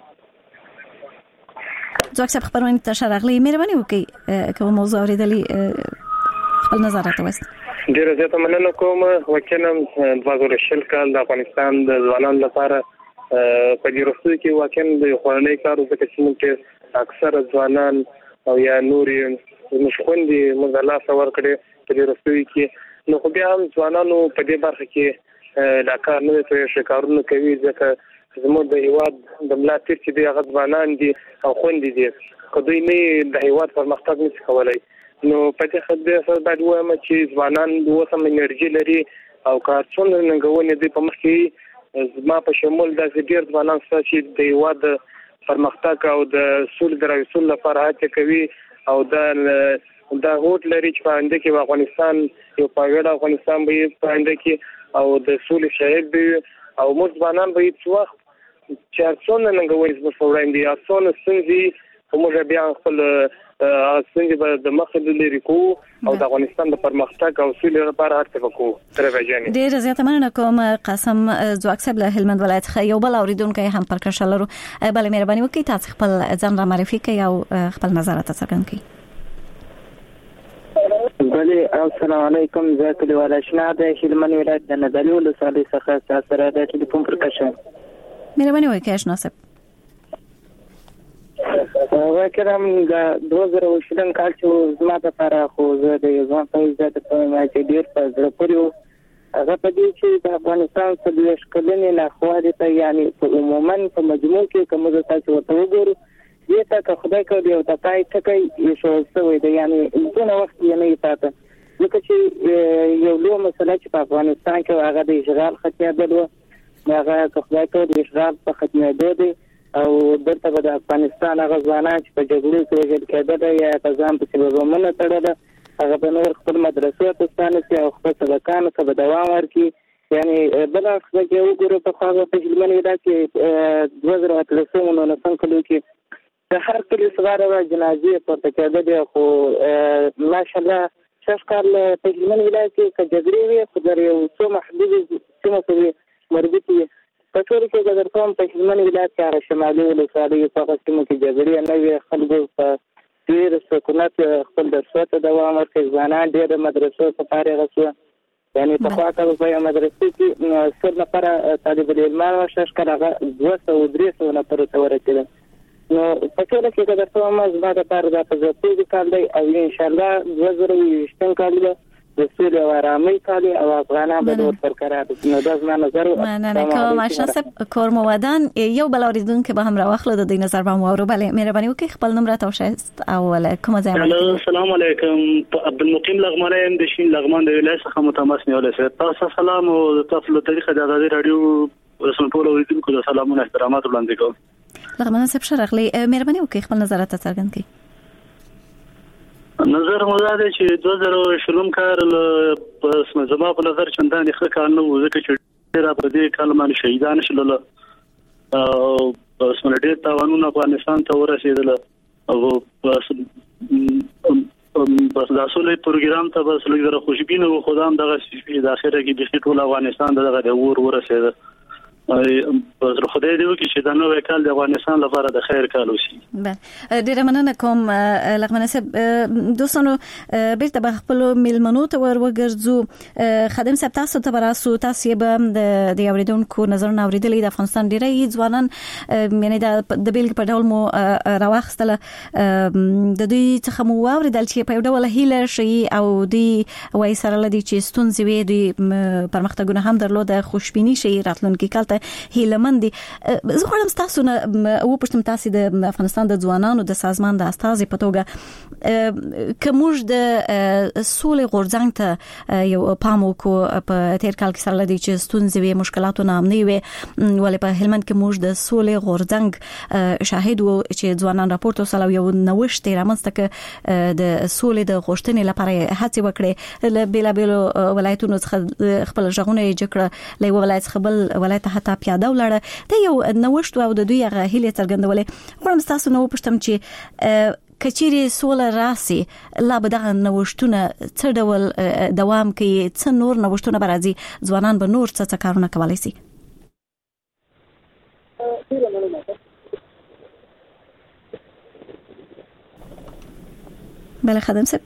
ځکه چې خبرونه تاسو راغلي مهرباني وکړئ کوم موضوع اوریدلې خپل نظرات وایي. ډیره زیاته مننه کوم. وکیلم 2020 کال د افغانستان د ځوانانو لپاره په دې وروستي کې واقعا د خورنۍ کارو ځکه چې موږ اکثر ځوانان او یا نوري مشخوندي مزلا څور کړي په دې وروستي کې، نو خو بیا هم ځوانانو په دې برخه کې دا کار نه کوي، شکارونه کوي ځکه زموږ د هیواد د ملاتړ چې دی هغه ځوانان دي او خوندې دي، خو دوی نه د هیواد پرمختګ نشي کولای. نو په دې خاطر سره باید وایم چې ځوانان د وسم انرژي لري او کارڅونه ننګونې دي په مخ کې زما په شمول د ډیر ځوانان چې د هیواد پرمختګ او د سولې د رسول لپاره هڅه کوي او دا هوډ لري چې په انده کې افغانستان یو پاګړ افغانستان به په انده کې او د سولې شاهد وي او موږ ځوانان به هیڅ وخت چې څونه ننګونې زموږ وړاندې څونه ستونزې موږ بیا خپل څنګه د مخه لري کو او د افغانستان د پرمختګ او سولې لپاره هڅه وکړو. ترې ډېر زیاته مننه کوم قاسم زواکسب له هلمند ولایت څخه. یو بل اوریدونکو هم پر کښه لرو. بله مهرباني وکړئ تاسو خپل ځان را معرفي کړئ او خپل نظرات څرګند کړئ. بله السلام علیکم زه کلیوال آشنا د هلمند ولایت د ندالي ولسوالۍ څخه سره د ټلیفون پر کشم مهرباني وکړئ آشنا صاحب. وکړم د 2020 کال چې زما لپاره خو زه د ځوان په عزت په ما چې ډیر په زړه پورې هغه په دې چې د افغانستان څخه د شکلنې نه خواږه ته یعنی عموما په مجموع کې کوم څه چې ورته وګورو دې ته که خدای کوي او تاسو ته کوي شو سوي دی یعنی دغه وخت یې نه پاتې لکه چې یو لوی مسله چې په افغانستان کې هغه د اشغال ختیادل هغه که خدای کوي د اشغال په ختمېدو دی او درته د افغانستان هغه ځوانان چې په جګړو کې وژل کېدل یا ځان په سببونه تړل هغه په نور خپل مدرسې ته ستانه او خپل سبقانو ته دوام ورکړي یعنی بل څه کې وګورو په خاصه په هلمند ولایت کې 2013 کلو کې د هر کلی صغاره جنازې پورته کېدل خو ماشاءالله شکر له په هلمند ولایت کې کجګړې وي خو در یو څو محدود سیمه پورې مربوط وي په ټول کې د درتون په هلمند ولایت کې شمالي ولسوالۍ په قسمو کې جګړې نه وي خلکو په ډېر سکونت خپل درسونه دوام ورکړي ځوانان ډېر مدرسو ته فارغ شو یعنی په خاطر په مدرسې کې څو نفر طالب العلمان او شکر هغه 200 نفر ته ورسېدل نو په ټول کې د درتون مزبا د پاره د پزوتي کال دی او ان شاء الله 2020 کال دی د سولې او آرامۍ کال او افغانان به ور برقرار دي نو دا زما نظر مننه کوم آشنا صاحب کور مودان یو بل اوریدونکو به هم راوخله د دې نظر به مو اورو بله مهرباني وکړئ خپل نمبر تاسو او کوم ځای السلام علیکم عبدالمقیم لغمان د شین لغمان د ولایت څخه متماس نیول سره تاسو سلام او تاسو له طریقه د ازادي رادیو رسمي ټول اوریدونکو ته سلامونه احترامات وړاندې کوم لغمان صاحب شرخلی مهرباني وکړئ خپل نظرات څرګند کړئ نظر مو دا دی چې 2020 کال په زما په نظر چندان ښه کار نه و ځکه چې ډېر په دې کال باندې شهیدان شول او په ډېر تاوانونه افغانستان ته ورسېدل او بس د اصلي پروګرام ته بس لږه خوشبینه و خدام دغه د اخره کې د ټول افغانستان دغه ورسېدل بس خدای دې وکړي چې دا نوې کال د افغانستان لپاره د خیر کال وشي. بله ډیره مننه کوم لغمان صاحب دوستانو بیرته به خپل میلمنو ته ورګرځو خادم صاحب تاسو ته براسو تاسو به د اوریدونکو نظرونه اوریدلې د افغانستان ډیره ځوانان یعنی د بیلګې په ډول مو راوخستله د دې څخه مو اوریدل چې په یو ډول هیله شي او دی وای سره لدی چې ستونزې وي د پرمختګونه هم درلوده خوشبینی شي راتلونکي کال هیلمند دي زه غواړم تاسو نه وپوښتم تاسو د افغانستان د ځوانانو د سازمان د استازي په توګه کومج د سولې غورځنګ ته یو پام وکړو په تیر کال کې سره لدی چې ستونزې وي مشکلاتونه هم نه وي ولې په هلمند کې موږ د سولې غورځنګ شاهد وو چې ځوانان راپورټ وسلو یو نوښت رامنځته ک د سولې د غوښتنې لپاره هڅه وکړي له بیلابیلو ولایتونو څخه خپل ژغونه جکړه له ولایت څخه بل ولایت حتی پیاده ولاړه ته یو نوښت او د دوی هغه هیله څرګندولې غواړم تاسو نو پښتم چې کچيري سوله راسي لا به دغه نوښتونه څه ډول دوام کوي څه نور نوښتونه برازي ځوانان به نور څه کارونه کولای شي بله خادم صاحب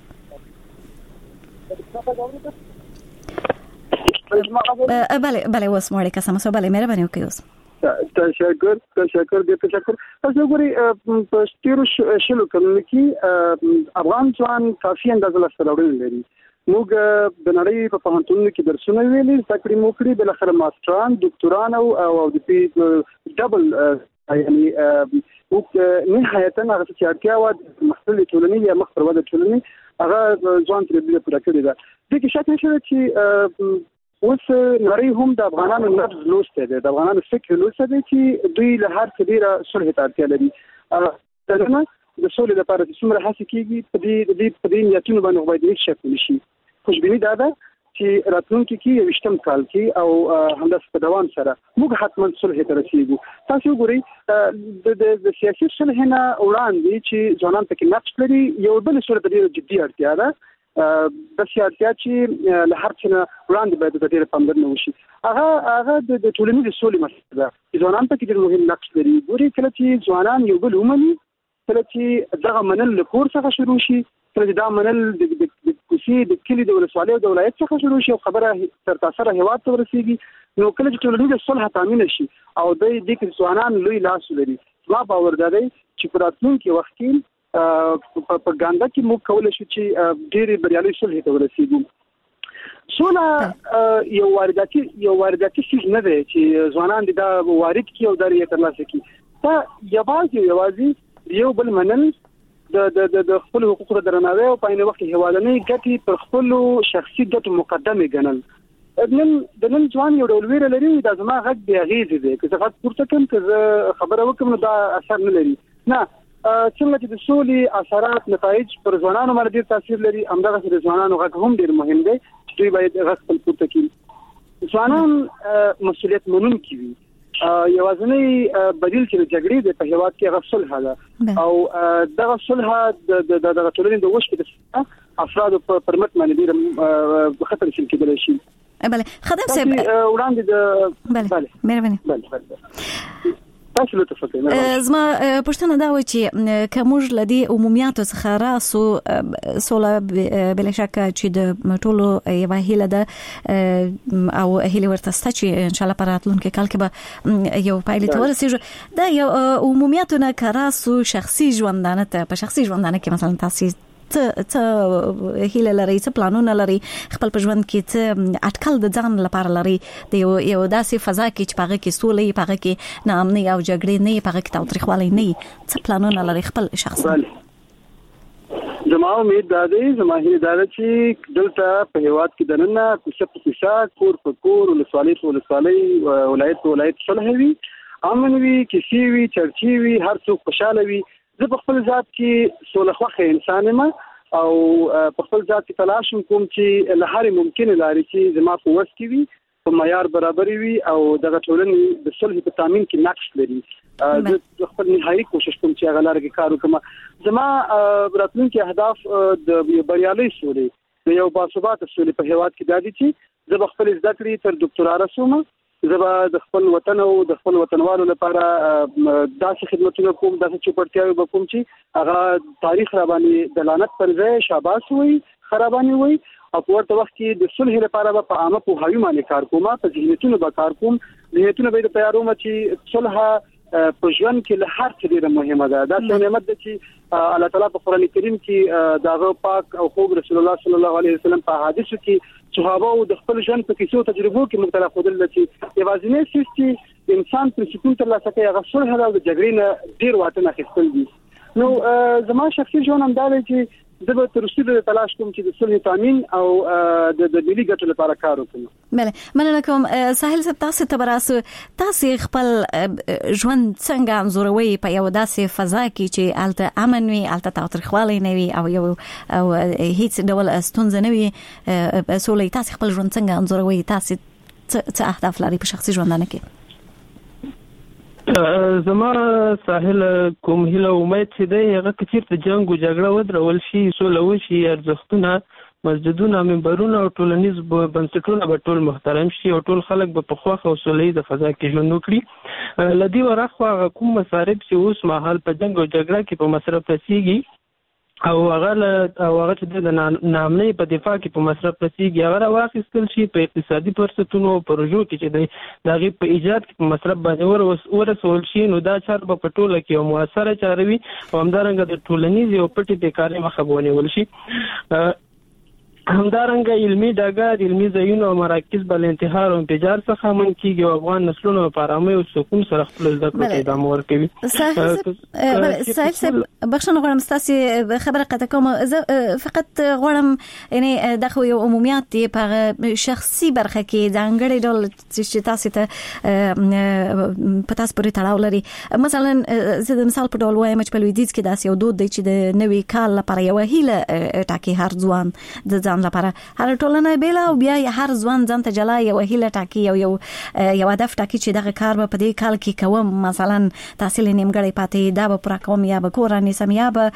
بله اوس مړ کسمه سو بله مهرباني وکړئ اوس تشکر تاسو ګوري په ستیرو شلو کلونو کې افغان ځوان کافي اندازه لاسته راوړل لري موږ د نړۍ په پوهنتونونو کې درسونه ویلي ذکر مو کړی بل اخر ماستران ډاکټران او د پی ډبل یعنی نهایتا هغه چې اړتیا و محصول ټولنی یا مخ پر وده ټولنی هغه ځوان تر دې پوره کړی دا د کې شک نشته چې اوس نړۍ هم د افغانانو نبض لوسته ده د افغانانو فکر لوسته ده چې دوی له هر څه ډیره صلح ته اړتیا لري دغه د سولې لپاره چې څومره هڅه کیږي په دې نیتونو باندې باید هیڅ شک نشي خوشبیني ده چې راتلونکي کې یو شتم کال کې او همداسې په دوام سره موږ حتما صلح ته رسیږو تاسو ګورئ د سیاسي صلح نه وړاندې چې ځوانان پکې نقش لري یو بل سره د ډیره جدي اړتیا ده د سیاست چې له هر څه وړاندې باید د ډیره پاملرنه وشي هغه د ټولنیز سولې مسله ده ځوانان پکې ډېر مهم نقش لري ګورئ کله چې ځوانان یو بل ومني کله چې دغه منل له کور څخه شروع شي کله دا منل د کوشي د کلی د ولسوالۍ او د ولایت څخه شروع شي خبره تر تاسو هیواد ته ورسیږي نو کله چې ټولنیز صلح تامین شي او د دې ځوانان لوی لاس لري ما باور دی چې په راتلونکي وخت کې په ګاندا کې موږ کولای شو چې ډېری بریالي صلح ته ورسیږو صلح یو وارداتي شي نه دی چې ځوانان دا وارد کی او درې ترلاسه کی دا یوازې یو بل منل د خپل حقوقو درناوی او په عین وخت کې هوادنۍ ګټي پر خپل شخصي ګټو مقدمه ګڼل د نن ځوان یو ډول ویره لري دا زما غږ دی غیږ دی که څه غږ پورته کوم که خبره وکم نو دا اثر نه لري نه څنګه چې د سولې اثرات نتایج پر ځوانانو باندې ډیر تاثیر لري همدغه د ځوانانو غږ هم ډیر مهم دی چې دوی باید غږ خپل پورته کړي ځوانان مسؤلیت منونکي وي یوازنی بدیل چې جګړې د په هیواد کې غو صلح ده او دغه صلح د ټولنې د وښ کې افراد په پرمټ باندې ډیر خطر شي کېدل شي بله خدام صاحب وړاندې بله مهرباني تاسو له تفصیل زما پښتنه دا و چې کومج لدی عمومیاتو څخه راسو سوله بل شک چې د ټولو یو هیله ده او هیله ورته ست چې ان شاء الله پراتلونکو کال کې به یو پایله ورسیږي دا یو عمومیاتو نه کراسو شخصي ژوندانه ته په شخصي ژوندانه کې مثلا تاسو ته هیله لري څه پلانونه لري خپل په ژوند کې څه اټکل د ځان لپاره لري د یو داسې فضا کې چې پاره کې سولې پاره کې ناامنۍ او جګړې نه پاره کې تاوتریخوالی نه څه پلانونه لري خپل شخصي زما امید دا دی زما هیله دا چې دلته په هیواد کې دننه کوڅه په کوڅه کور په کور ولسوالۍ په ولسوالۍ ولایت په ولایت صلح وي امن وي کسی وي چرچی وي هر څوک خوشاله وي زه په خپل ذات کې سوله خوښه انسان یم او په خپل ذات کې تلاش کوم چې له هر ممکن لارې چې زما په وس کې وي په معیار برابر وي او دغه ټولنې د صلح په تامین کې نقش لري زه خپل نهایي کوشش کوم چې هغه لار کې کار وکړم زما راتلونکي اهداف د بریالۍ سولې د یو باثباته سولې په هیواد کې دادي چې زه خپل زده کړې تر ډاکټرا رسوم زه د خپل وطن او د خپل وطنوالو لپاره داسې خدمتونه کوم داسې چوپړتیاوي به کوم چې هغه تاریخ را باندې دلالت پر ځای شاباس وي خرابانی وي او په ورته وخت کې د صلح لپاره په عامه پوهاوی باندې کار کوم په ذهنیتونو به کار کوم ذهنیتونه به تیاروم چې صلح په ژوند کې له هر څه ډیره مهمه ده دا نعمت ده چې الله تعالی په قران کریم کې داغه پاک او خوب رسول الله صلی الله علیه وسلم په حدیثو کې صحابه او د خپل ژوند په کیسو تجربو کې مختلف خدل چې یوازینی څه چې انسان پر سکون تر لاسه کوي هغه صلح او د جګړې نه ډیر واټن اخیستل دي نو زما شخصي ژوند هم دا دی چې زه به تر څو تلاش کوم چې د صلح تامین او د ملي ګټو لپاره کار وکړم. بله مننه کوم ساحل صاحب تاسو ته براسو تاسو خپل ژوند څنګه انځوروي په یو داسې فضا کې چې الته امن وي الته تاوتریخوالی نه وي او یو هیڅ ډول ستونزه نه وي سولې تاسو خپل ژوند څنګه انځوروي تاسو څه اهداف لري په شخصي ژوندانه کې؟ زما ساحل کوم هیله امید چې دی هغه کثیر ته جنگ او جګړه ودرول شي سوله وشي ارزښتونه مسجدونه منبرونه او ټولنیز بنسټونه به ټول محترم شي او ټول خلک به په خوښ او سولې د فضا کې ژوند وکړي لدی ورخوا کوم مصارف چې اوس مهال په جنگ او جګړه کې په مصرف رسیږي او هغه چې د نامنۍ په دفاع کې په مصرف رسیږي هغه واخیستل شي په اقتصادي فرصتونو او پروژو کې چې د هغې په ایجاد کې په مصرف باندې ورسول شي نو دا چار به په ټوله کې یو مؤثره چاره وي او همدارنګه د ټولنیزې او پټې بیکارۍ مخه به ونیول شي همدارنګه علمي ډګر علمي ځایونه او مراکز بل انتحار او انفجار څخه من کیږي او افغان نسلونو لپاره امن او سکون سره خپل زده کړو ته ادامه ورکوي. صاحب بخښنه غواړم تاسو خبره قطع کوم فقط غواړم یعنی دغه یو عمومیات دی په شخصي برخه کې ځانګړي ډول چې تاسو ته پتاس پرې تړاو لري مثلا زه د مثال په ډول وایم چې په لویدیځ کې داسې یو دود دی چې د نوي کال لپاره یو هیله ټاکي هر ځوان د ځان لپاره هر ټولنه بیل او بیا هر ځوان ځان ته جلا یو هیله ټاکي یو هدف ټاکي چې دغه کار به په دې کال کې کوم مثلا تحصیل نیمګړی پاتې دا به پوره کوم یا به کورانې سم یا به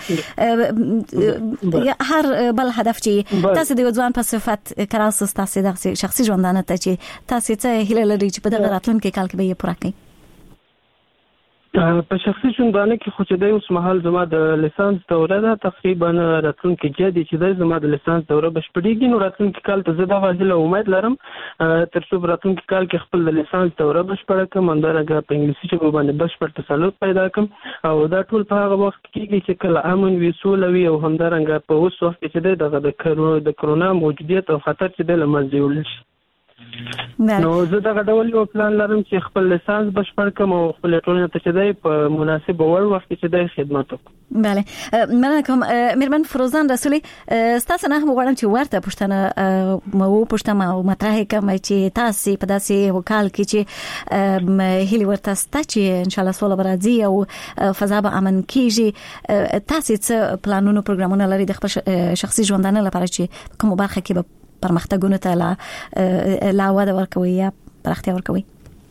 هر بل هدف چې تاسو د ځوان په صفت کراس تاسو د شخصي ژوندانه ته چې تاسو ته هیله لري چې په دغه راتلونکي کال کې به یې پوره کړئ. په شخصي ژوندانه کې خو چې د اوس مهال زما د لیسانس دوره ده، تقریبا راتلونکي جدي چې زما د لیسانس دوره بشپړېږي، نو راتلونکي کال ته زه دغه هیله امید لرم تر څو راتلونکي کال کې خپل د لیسانس دوره بشپړه کړم، همدارنګه په انګلیسي ژبه باندې بشپړ تسلط پیدا کړم او دا ټول په هغه وخت کېږي چې کله امن وي، سوله وي او همدارنګه په اوس وخت کې چې دغه د کرونا موجودیت او خطر چې د له منځه یوړل شي. نو زه دغه ډول یو پلان لرم چې خپل لیسانس بشپړ کړم او خپل ټولنې ته چې دی په مناسب وړ وخت کې چې دی خدمت وکړم. بله، مننه کوم. میرمن فروزان رسولي، ستاسو نه هم غواړم چې ورته پوښتنه مو وپوښتم او مطرح کړم چې تاسو په داسې وکال کې چې هیله ورته ستا چې ان شاء الله سوله برازي او فضا به امن کیږي، تاسو څه پلانونه پروګرامونه لري د خپل شخصي ژوندانه لپاره چې کوم برخه کې به پرمختګونه ته لا وده ورکوي یا پراختیا ورکوي؟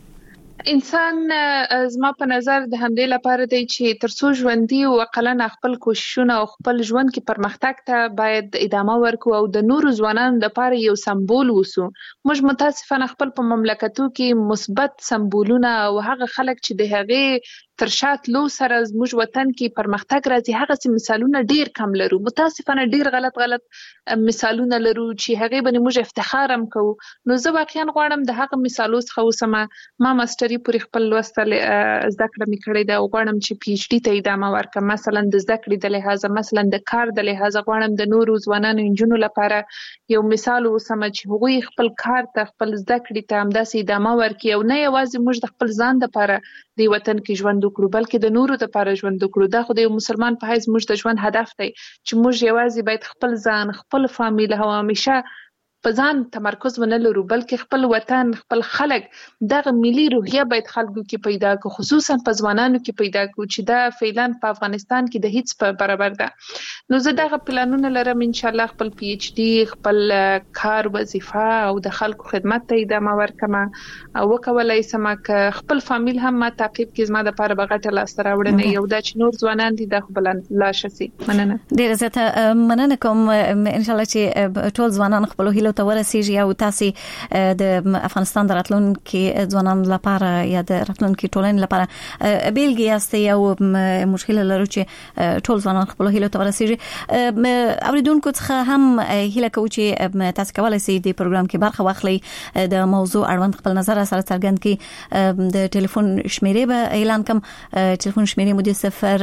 انسان زما په نظر د همدې لپاره دی چې ترڅو ژوندۍ او عقلانه خپل کوششونه او خپل ژوند کې پرمختګ ته باید ادامه ورکو او د نورو ځوانانو لپاره یو سمبول وسو. موږ متاسفانه خپل په مملکتو کې مثبت سمبولونه او هغه خلک چې د هغې تر شات لو سره زموږ وطن کې پرمختګ راځي هغه مثالونه ډیر کم لرو. متاسفانه ډیر غلط مثالونه لرو چې هغه باندې موږ افتخار هم کوو. نو زه واقعا غواړم د هغه مثالو څخه وسمه ما ماستري پورې خپل لوستل زده کړه مې کړې ده او غواړم چې پی ایچ ډي ته ادامه ورکړم، مثلا د زده کړې د لحاظه، مثلا د کار د لحاظه. غواړم د نورو ځوانانو انجونو لپاره یو مثال وسمه چې هغوی خپل کار ته خپل زده کړې ته همداسې ادامه ورکړي او نه یوازې موږ د خپل ځان لپاره د وطن کې ژوند وکړو بلکې د نورو لپاره ژوند وکړو. دا خو د یو مسلمان په حیث موږ د ژوند هدف دی چې موږ یوازې باید خپل ځان، خپل فامیل او همیشه په ځان تمرکز ونه لرو بلکې خپل وطن، خپل خلک، دغه ملي روحیه باید خلکو کې پیدا کړو، خصوصا په ځوانانو کې پیدا کړو چې دا فعلا په افغانستان کې د هیڅ په برابر ده. نو زه دغه پلانونه لرم ان شاء الله خپل پی ایچ ډي، خپل کار وظیفه او د خلکو خدمت ته ادامه ورکړم او وکولای سم خپل فامیل هم ما تعقیب کې زما د لپاره بغټه لاسته راوړنه یو دا چې نور ځوانان دي د خپل لا شسي. مننه ډیره زیاته مننه کوم. ان شاء الله چې ټول ځوانان خپل هیله ته ورسیږي او تاسو د افغانستان د راتلونکي ځوانانو لپاره یا د راتلونکي ټولنې لپاره بیلګې یاستئ او مشکل لرو چې ټول ځوانان خپل هیله ته ورسیږي. اوریدونکو څخه هم هیله کوم چې تاسو کولای شئ د پروګرام کې برخه واخلئ، د موضوع اړوند خپل نظر سره څرګند کړئ. د ټلیفون شمیرې به اعلان کوم. ټلیفون شمیرې مو د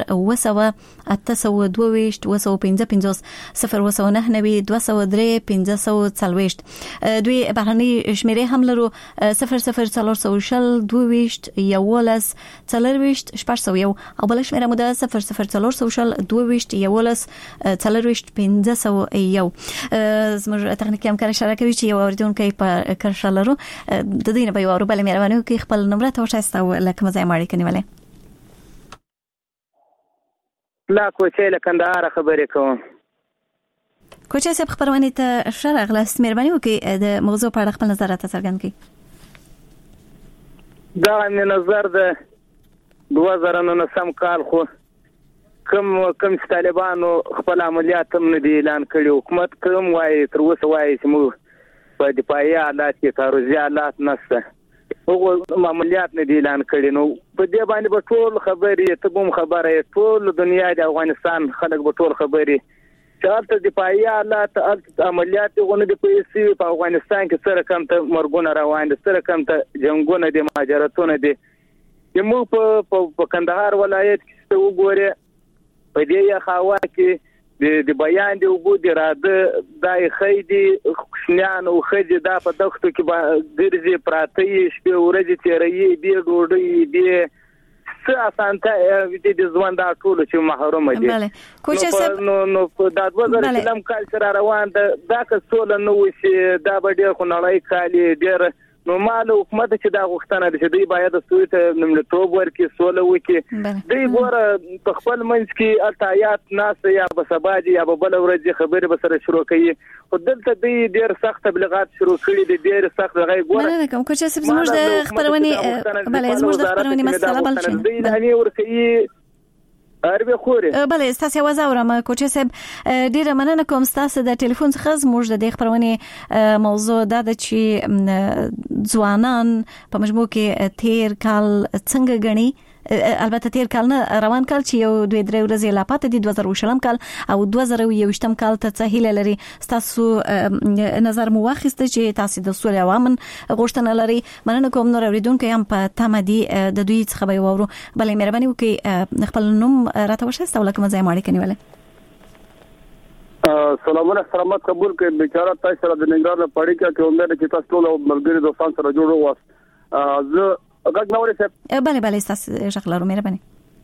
0 دوی بهرني شمیرې هم لرو 00422 یولس 4 شپږ او بل شمیره مو ده 00422 یولس 4 501. زموږ تخنیکی همکار اشاره کوي چې یو اوریدونکو په کرښه لرو، د دې نه به یو اوربل مهرباني وکړي خپل نمبر ته وښایسته او لکه مزه ماړی کنيواله. لا کوچې له کندهار خبرې کوم. کوچې صاحب خبرونه ته شرح غلاس مهرباني وکړي د موضوع په اړه خپل نظر ته څرګند کړئ. دا مې نظر د 2009 کال خو کوم طالبانو خپل عملیات هم نه دي اعلان کړي. حکومت کوم وایي تر اوسه وایي چې موږ په دفاعي حالات کې تعرضي حالات نشته، هغه عملیات نه دي اعلان کړي. نو په دې باندې به ټول خبرې ته کوم خبره ټول دنیا د افغانستان خلک به ټول خبرې چې دفاعي حالات عملیات غوونه د پیسې په افغانستان کې سره کم ته مرګونه روان دي، سره کم ته جنگونه دي، مهاجرتونه دي. موږ په کندهار ولایت کې وګورئ په دې خوا کې د بیان دی وبو دی راده دای خېدي خشنیان او خېدي دا په دغه کې ګرځي پراته شپه ورځې تیرې دی ډوډۍ دی څه اسانته د ځوان دا ټول چې محروم دي. نو دا 2000 کال سره روان دا که څول نو وشي دا به ډېر خنړای کالي ډېر نو مال حکومت چې دا غوښتنه ده چې دوی باید سوی ته نملتوب ورکړي، سوله وکړي. دوی ګوره په خپل منځ کې التایات ناس یا به سبا دي یا به بل ورځ خبرې به سره شروع کوي، خو دلته دوی ډېر سخت تبلیغات شروع کړي دي، ډېر سخت غي ګوره نه کوم کوچ صاحب زموږ د خبرونه بله زموږ د خبرونه مسله بل شي دوی نه ورکوي عربي خوري. بله تاسو وزاورم کوچ صاحب ډیره مننه کوم تاسو د ټلیفون څخه زموږ د خبرونه موضوع د چې ځوانان په مجموع کې تیر کال څنګه غني البته تیر کال نه روان کال چې یو 2-3 ورځې لا پاتې دي 2020 کال او 2021 کال ته څه هیله لري تاسو نظر مو واخیسته چې تاسو د سولې عوامن غوښتنه لري مننه کوم نور اوریدونکو هم په تمدي د دوی څخه به وورو بلې مهرباني وکړئ خپل نوم راته وښایئ او لکه مزه ماړي کنيواله سلامونه سلامات قبول کړئ بیچاره تاسو سره د ننګرهار په اړه کې امید چې تاسو ټول ملګری دوستان سره جوړ وو زه اګه نورې څه بله تاسو شکل مهرباني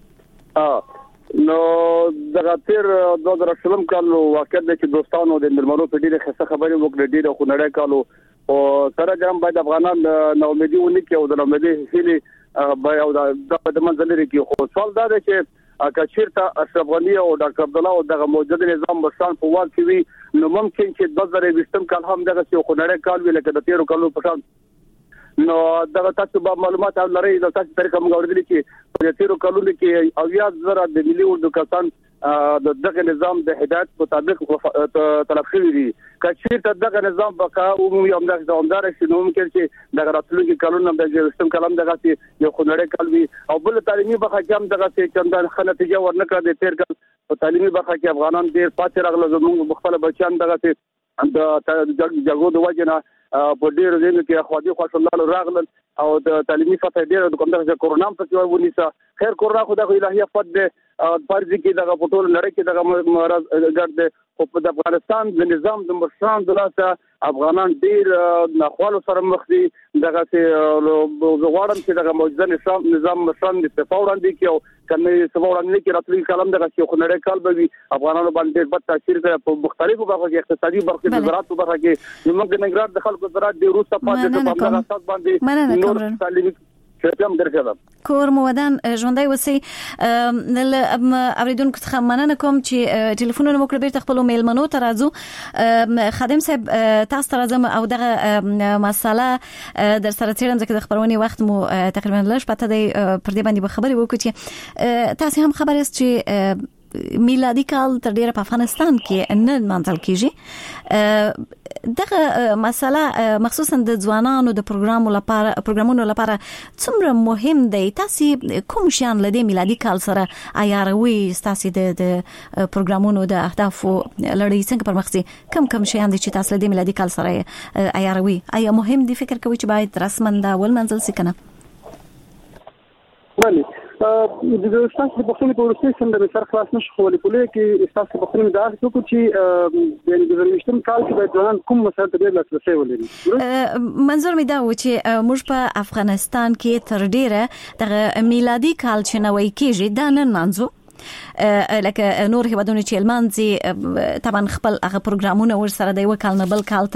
نو دغه تیر 2020 کال واقع د چې دوستانو د ملمنو په ډیره خسته خبرې وکړې ډیره خو نړۍ کالو او سره جام باید افغانان نو امیدي ونی کې او د امیدي هلي بیا او د منځ لري کې خو سوال دا دی چې کچیرته اشرف غنی او ډاکټر عبد الله او دغه موجوده نظام بشان په واک کې وي نو ممکن چې 2020 کال هم دغه څه خو نړۍ کال وی لکه د 13 کالو په شان نو دغه تاسو به معلومات لرئ د تاسو طریقه موږ ورغلي چې په 13 کالو کې اویا زره د ملي اردو کسان د دغه نظام د هدایت مطابق طلب شوی دي کچیرته دغه نظام بقا عمومي امداد دوامدار شي نو ممکن چې دغه راتلونکي کلونه د جوړښت کلام دغه یو خنړې کلوي او بل تعلیمي برخه کې هم دغه چندان خنتیجه ورنکړه د تیر کال په تعلیمي برخه کې افغانان ډیر پاتې راغله زموږ مختلف بچیان دغه د جګړو د وجنه په ډیر ځینو کې اخوادي خوشاله راغلل او د تعلیمي سطح ډیر د کوم د کورونا په کې ونیسه خیر کورونا خو د الهي افت د فرض کې دغه پټول نړۍ کې دغه مرض ګرځي او په افغانستان د نظام د مشران د لاسه افغانان ډیر ناخوالو سره مخ دي دغه زغوارم چې دغه موجوده نظام مشران د استعفا وړاندې کې او کنه استعفا وړاندې کې راتلونکي کلم دغه چې نړۍ کال به افغانانو باندې بد تاثیر کوي په مختلفو برخو کې اقتصادي برخو کې زراعت برخه کې موږ د نګران د خلکو زراعت د روسا پاتې په دغه اساس باندې نور تعلیمي شپږم درکړم کور مو ودان ژوندۍ وسی اوریدونکو څخه مننه کوم چې ټلیفونونه مو کړ بیرته خپل میلمنو ته راځو خادم صاحب تاسو ته راځم او دغه مساله در سره تیرم ځکه د خبرونې وخت مو تقریبا لږ پته دی پر دې باندې خبرې وکړو چې تاسو هم خبر یاست چې میلادي کال تر ډیره په افغانستان کې نه منځل کیږي دغه مساله مخصوصا د ځوانانو د پروګرامونو لپاره څومره مهم دی تاسو کوم شان لدی میلادي کال سره عیاروي تاسو د پروګرامونو د اهدافو لړۍ څنګه پرمختي کم شیان دي چې تاسو لدی میلادي کال سره عیاروي آیا مهم دی فکر کوي چې باید رسمن دا ول منځل سي کنه ولی د تاسو په خپل پروسې څنګه د سر خلاص نشو خولې کولې کې تاسو په خپل مدار څه چې د انګلیسي کال کې د ځوان کوم مسله ته لاسرسي ولري منظور می دا و چې موږ په افغانستان کې تر ډیره د میلادي کال چې نوې کېږي دا نن منځو لکه نور هیوادونه چې المانځي طبعا خپل هغه پروګرامونه ور سره د یو کال نه بل کال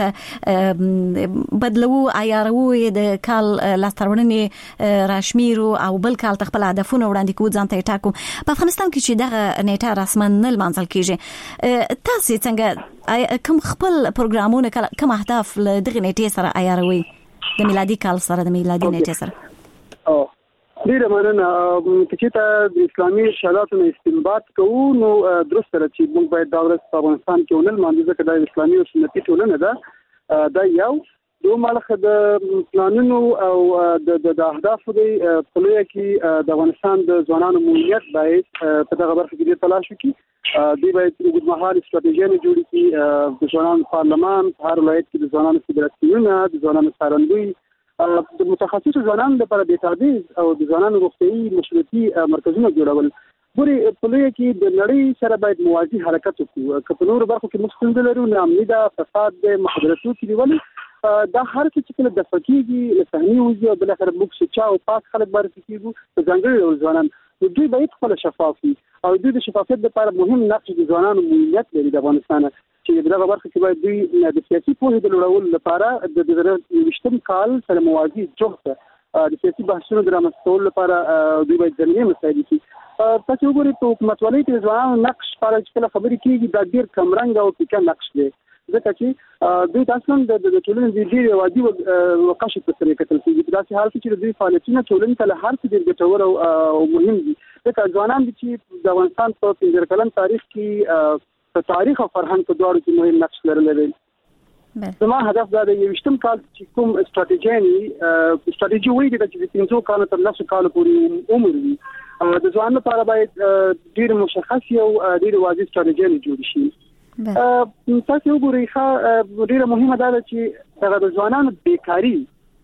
ته بدلو عیارو د کال لاسترونې راشمیرو او بل کال ته خپل هدفونه وړاندې کوو ځان ته ټاکو په افغانستان کې چې دغه نیټه رسما نه المانځل کیږي تاسو څنګه کوم خپل پروګرامونه کوم اهداف دغه نیټه سره عیاروي د میلادي کال سره د میلادي نیټه سره ډیره مننه چې ته د اسلامي شریعتو استنباط کوو نو درست راځي چې موږ باید دا ورځ په افغانستان کې ونل مانځي ځکه د اسلامي او سنتي ټولنه ده دا یو دوه مالخه د پلانونو او د اهدافو د پلوي کې د افغانستان د ځوانانو مولیت باید په دغه برخه کې تلاش وکړي دوی باید د مهال استراتیژي جوړ کړي د ځوانانو پارلمان هر ولایت کې د ځوانانو فدراسیونونه د ځوانانو څارندوی د متخصص ځوانانو لپاره د تعدیل او د ځوانانو روغتيایي مشورتي مرکزونه جوړول ګوري په لوی کې د نړۍ سره باید موازي حرکت وکړو که په نور برخو کې مستند لرو نه امني دا فساد د مخابراتو کې ویل دا هر څه چې کله د فقېږي لساني وځي او بل اخر موږ شچا او پاک خلک بار کېږو په ځانګړي ځوانان دوی باید خپل شفاف وي او دوی د شفافیت لپاره مهم نقش د ځوانانو مولیت لري د افغانستان چې دغه برخه کې باید دوی د سیاسي پوهې د لوړولو لپاره د 2020 کال سره موازي جوړه د سیاسي بحثونو د رامنځته لپاره دوی باید ځینې مسایل کې تاسو وګورئ په حکومتولۍ کې ځوانانو نقش په اړه چې خبرې کیږي دا ډیر کمرنګ او پیکا نقش دی ځکه چې دوی تاسو د ټولنې د ډیر وادي وقاش په طریقه کتل کیږي په داسې حال کې چې دوی فعالیتونه ټولنې ته هر څه ډیر ګټور او مهم دي ځکه ځوانان چې د افغانستان په 15 کلن تاریخ کې په تاریخ او فرهنګ په دواړو کې مهم نقش لري زما هدف دا دی 20م کال چې کوم استراتیجي وایي چې 300 کال تر 9 کال پورې عمر وي د ځوانانو لپاره باید ډیر مشخص یو ډیر واضح استراتیجي جوړ شي. تاسو وګورئ ښه ډیره مهمه ده چې د ځوانانو بیکاری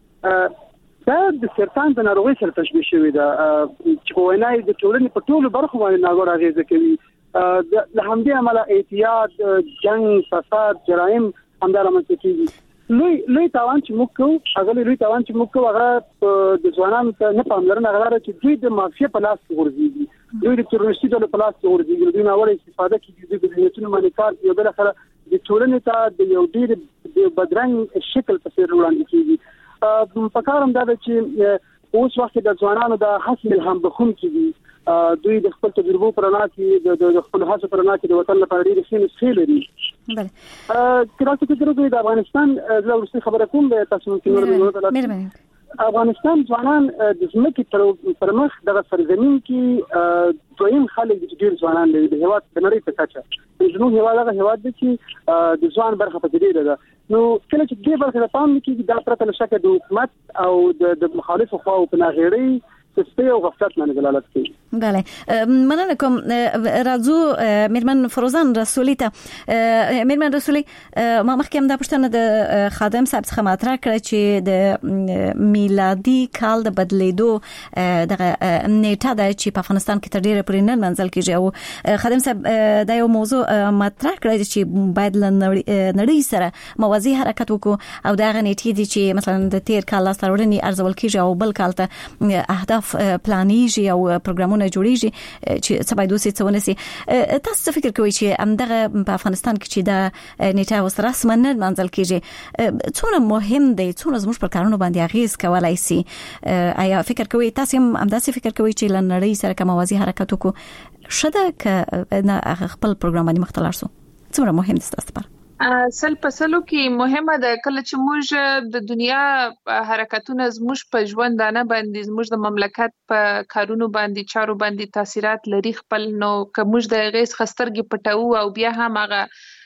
دا د سرطان د ناروغۍ سره تشبیه شوی ده چې په وینای د ټولنې په ټولو برخو باندې ناګور اغیزه کوي. له همدې امله اعتیاد، جنگ، فساد، جرایم همدا رامنځته کیږي. لوی تاوان چې موږ کوو هغه د ځوانانو ته نه پاملرنه غواړي چې دوی د مافیا په لاس کې ورځي، دوی د تروریستي ډلو په لاس کې ورځي، دوی ناوړه استفاده کوي، دوی د دنیاتونو باندې کار کوي، بل اخر د ټولنې ته د یو ډیر بدرنګ شکل په څیر وړاندې کیږي. په کارم دا چې اوس وخت د ځوانانو د حاصل الهام بخون کیږي، دوی د خپل تجربو پرنا کې د خپل هڅو پرنا کې د وطن لپاره ډېر ښه نسخې لري. کله چې د افغانستان د ورسته خبره کوم د تاسو کې افغانستان ځوانان د ځمکې پر مخ د سرزمین کې دویم خلک د ډېر ځوانان لري د هیواد د نړۍ په کچه. زموږ هیواد هغه هیواد دی چې د ځوان برخه په دې ده. نو کله چې دې برخه د پام کې د پرته لشکه د حکومت او د مخالفو خواو په ناغېړۍ تسپیه او غفلت باندې دلالت کوي. بله، مننه کوم. راځو میرمن فروزان رسولي ته. میرمن رسولي، ما مخکې هم دا پوښتنه د خادم صاحب څخه مطرح کړه چې د میلادي کال د بدلیدو دغه نیټه ده چې په افغانستان کې تر ډیره پورې نه منځل کیږي، او خادم صاحب دا یو موضوع مطرح کړه چې باید نړۍ سره موازی حرکت وکړو، او دا غنیټې دي چې مثلا د تیر کال لاس ترورنی ارزول کیږي او بل کال ته اهداف پلانیږي او پروګرامونه جوړیږي چې څه باید وسې څه ونسي. تاسو فکر کوئ چې همدغه په افغانستان کې چې دا نیټه اوس رسما نه منځل کیږي څومره مهم دی، څومره زموږ پر کارونو باندې اغیز کولای شي؟ آیا فکر کوئ تاسو هم همداسې فکر کوئ چې لنړۍ سره کوم موازی حرکت وکړو شته ک نه خپل پروګرام باندې مختلف شو؟ څومره مهم دي تاسو لپاره؟ سل په سلو کې مهمه ده کله چې موږ د دنیا حرکتونه زموږ په ژوندانه باندې زموږ د مملکت په کارونو باندې چارو باندې تاثیرات لري خپل، نو که موږ د غیس خسترګي پټو او بیا هم هغه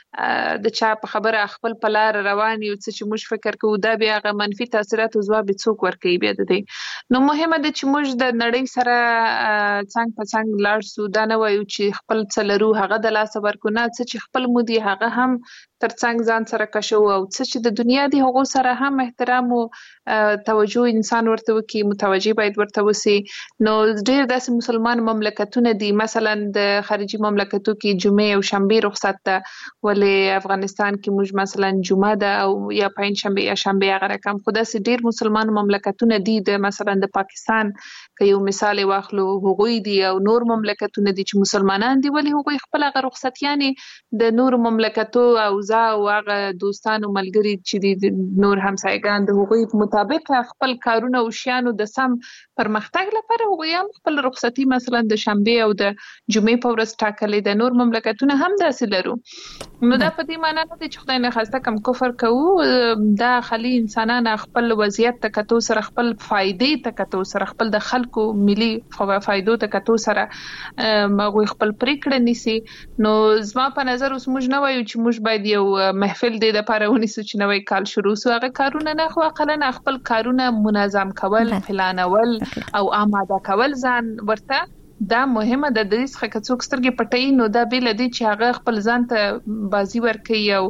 د چا په خبره خپل پلار روان یو څه چې موږ فکر کوو دا بیا هغه منفي تاثیرات او ځواب څوک ورکوي بیا د دې. نو مهمه ده چې موږ د نړۍ سره څنګه په څنګه لاړ سو، دا نه وایو چې خپل څه لرو هغه د لاس ورکو، نه څه چې خپل مودي هغه هم تر څنګ ځان سره کشو، او څه چې د دنیا دی هغه سره هم احترام او توجه انسان ورته وکي، متوجي باید ورته وسی. نو ډېر داسې مسلمان مملکتونه دي مثلا د خارجي مملکتو کې جمعه او شنبه رخصت ده، ولې افغانستان کې موږ مثلا جمعه ده او یا پنځ شنبه یا شنبه هغه رقم. خو داسې ډېر مسلمان مملکتونه دي د مثلا د پاکستان که یو مثال واخلو هغوی دي او نور مملکتونه دي چې مسلمانان دي ولې هغوی خپل هغه رخصت یعنی د نور مملکتو او او هغه دوستانو ملګری چې دي نور همسایگان د هغوی مطابق خپل کارونه او شیانو د سم پرمختګ لپاره هغوی هم خپل رخصتي مثلا د شنبه او د جمعې په ورځ ټاکلې، د نور مملکتونه هم داسې لرو. نو دا په دې معنی نه دی چې خدای نه خواسته کم کفر کوو، دا خالي انسانان خپل وضعیت ته کتو سره خپل فائدې ته کتو سره خپل د خلکو ملي فائدو ته کتو سره هغوی خپل پریکړه نیسي. نو زما په نظر اوس موږ نه وایو چې موږ باید یو محفل دی د پاره ونیسو چې نوې کال شروع سو، هغه کارونه نه خو اقلن خپل کارونه منظم کول، پلانول او آماده کول ځان ورته دا مهمه ده. د دې څخه که څوک سترګې پټي نو دا بیل دي چې هغه خپل ځان ته بازی ورکوي او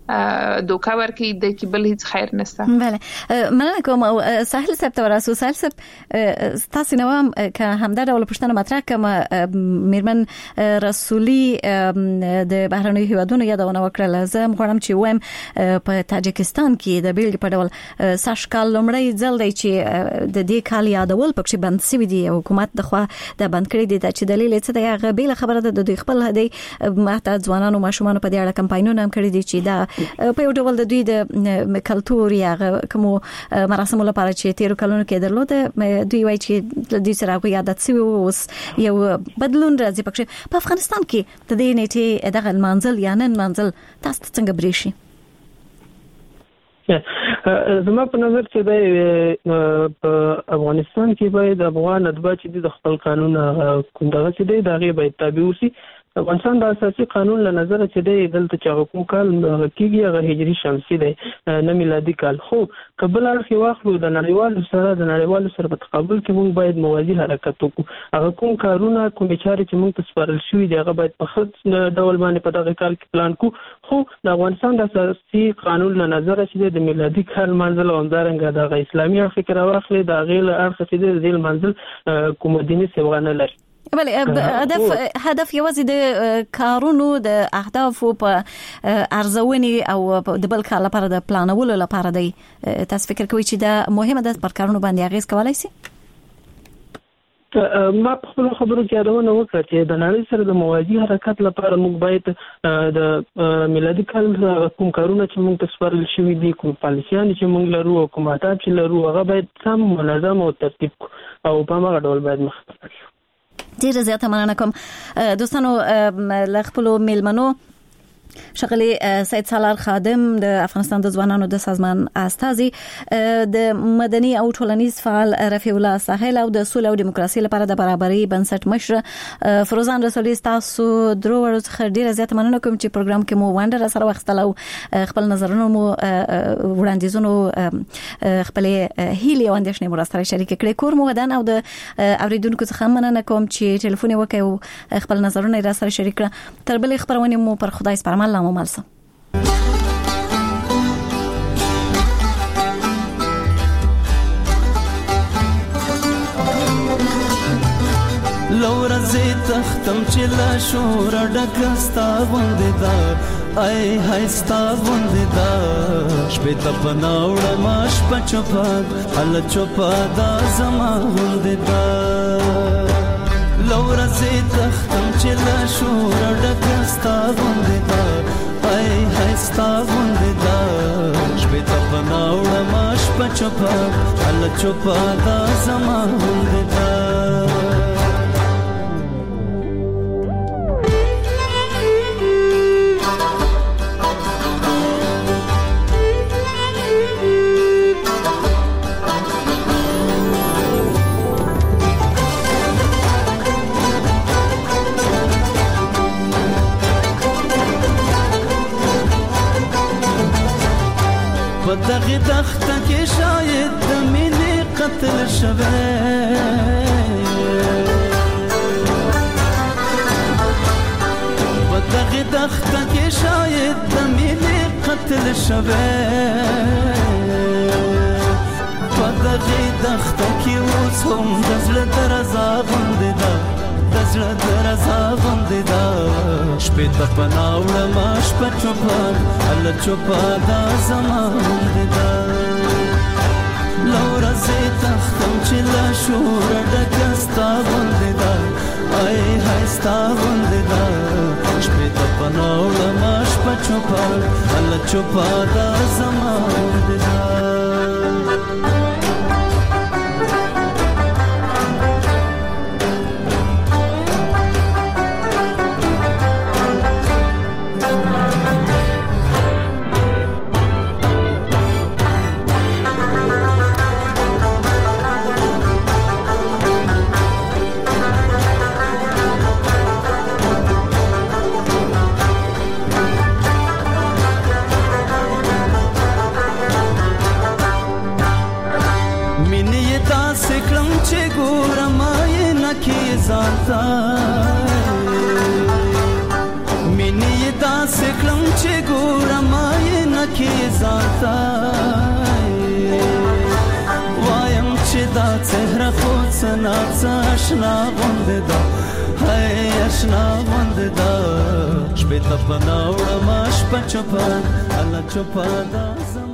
دوکا ورکوي د کې بل هیڅ خیر نشته. بله، مننه کوم. او ساحل صاحب ته ورسو. ساحل صاحب تاسو نو هم که همدا ډول پوښتنه مطرح کوم میرمن رسولي د بهرنیو هیوادونو یادونه وکړه، زه غواړم چې وایم په تاجکستان کې د بیل په ډول ساشکال لومړی ځل دی چې د دې کال یادول پکې بند شوی دی، حکومت د خوا د بند کړی دی چې دلیل څه دی هغه بیل خبره ده. د خپل هدي ماته ځوانانو ماشومان په دې اړه کمپاینونه هم کړی دي چې دا په یو ډول د دوی د کلتور یا کوم مراسمو لپاره چې تیر کلونو کې درلوده دوی وایي چې د سره غویا عادت سوي اوس یو بدلون راځي. پکې په افغانستان کې د دې نیټه دغه منزل یا نن منزل تاسو څنګه بریشي؟ زما په نظر چې په افغانستان کې باید افغان اتباع چې د خپل قانون کوم دغه چې دی دغه باید تابع وسی افغانستان د اساسي قانون له نظر چې دی دلته چې کوم کال کېږي هغه هجري شمسي دی نه میلادي کال. خو قبل اړخ واخلو د نړیوالو سره په تقابل کې موږ باید موازي حرکت وکړو. هغه کوم کارونه کوم چارې چې موږ ته سپارل شوي دي هغه باید په ښه ډول باندې په دغه کال کې پلان کړو. خو د افغانستان د اساسي قانون له نظر چې د میلادي کال منځل او همدارنګه د اسلامي اړخ کې راواخلي د هغې له اړخه چې د دې منځل کوم دیني سوغه نه لري. بله هدف یوازې د کارونو د اهدافو په ارزونې او د بل کار لپاره د پلانولو لپاره دی. تاسو فکر کوئ چې دا مهمه ده پر کارونو باندې اغیز کولای شي؟ ما په خپل خبرو کې یادونه وکړه چې د نړۍ سره د موازي حرکت لپاره موږ باید د میلادي کال کوم کارونه چې موږ ته سپارل شوي دي کوم پالیسیان چې موږ لرو او کوم اهداف چې لرو هغه باید سم منظم او ترتیب کړو او په هغه ډول باید مخ ته لاړ شو. ډیره زیاته مننه کوم دوستانو. له خپلو میلمنو شغلي سید سالار خادم د افغانستان د ځوانانو د سازمان استازي، د مدني او ټولنیز فعال رفیع الله ساحل او د سولې او دیموکراسي لپاره د برابرۍ بنسټ مشر فروزان رسولي. تاسو درو ورځې ډیره زیاته مننه کوم چې پروګرام کې مو وانډر سره وختل او خپل نظرونه مو وړاندیزونو خپل هیلې او اندیشنې مو سره شریک کړې. کور مو ودان او د اوریدونکو څخه مننه کوم چې ټلیفون وکړ او خپل نظرونه را سره شریک کړه. تر بلې خبرونه مو پر خدای سپارم. الله مملسه. لور زی تختم چلا شور ډکستا وندې دا ای هستا وندې دا شپه تپناوړ ماش پچپاد ال چوپا دا زما وندې دا لور زی تختم چلا شور ډکستا وندې دا ای هستا وندې دا شپه تپناوړ ماش پچپاد ال چوپا دا زما وندې دا دغه دخته کې شاید د مینې قتل شوه دغه دخته کې شاید د مینې قتل شوه دغه دخته کې اوس هم د زړه درزا غوندې ده د زړه درزا غوندې ده شپې ته پناوړه ما شپه چوپان هله چوپه دا زما غوندې ده له ورځې تختم چې له شوره ډکه ستا غوندې ده ای های ستا غوندې ده شپې ته پناوړه ما شپه چوپان هله چوپه دا زما غوندې ده مینې داسې کړم چې ګورم یې نه کې ځانته وایم چې دا څهره خو څه ناڅه اشنا غوندې ده هی اشنا غوندې ده شپې ته پناه وړمه شپه چوپه هله چوپه ده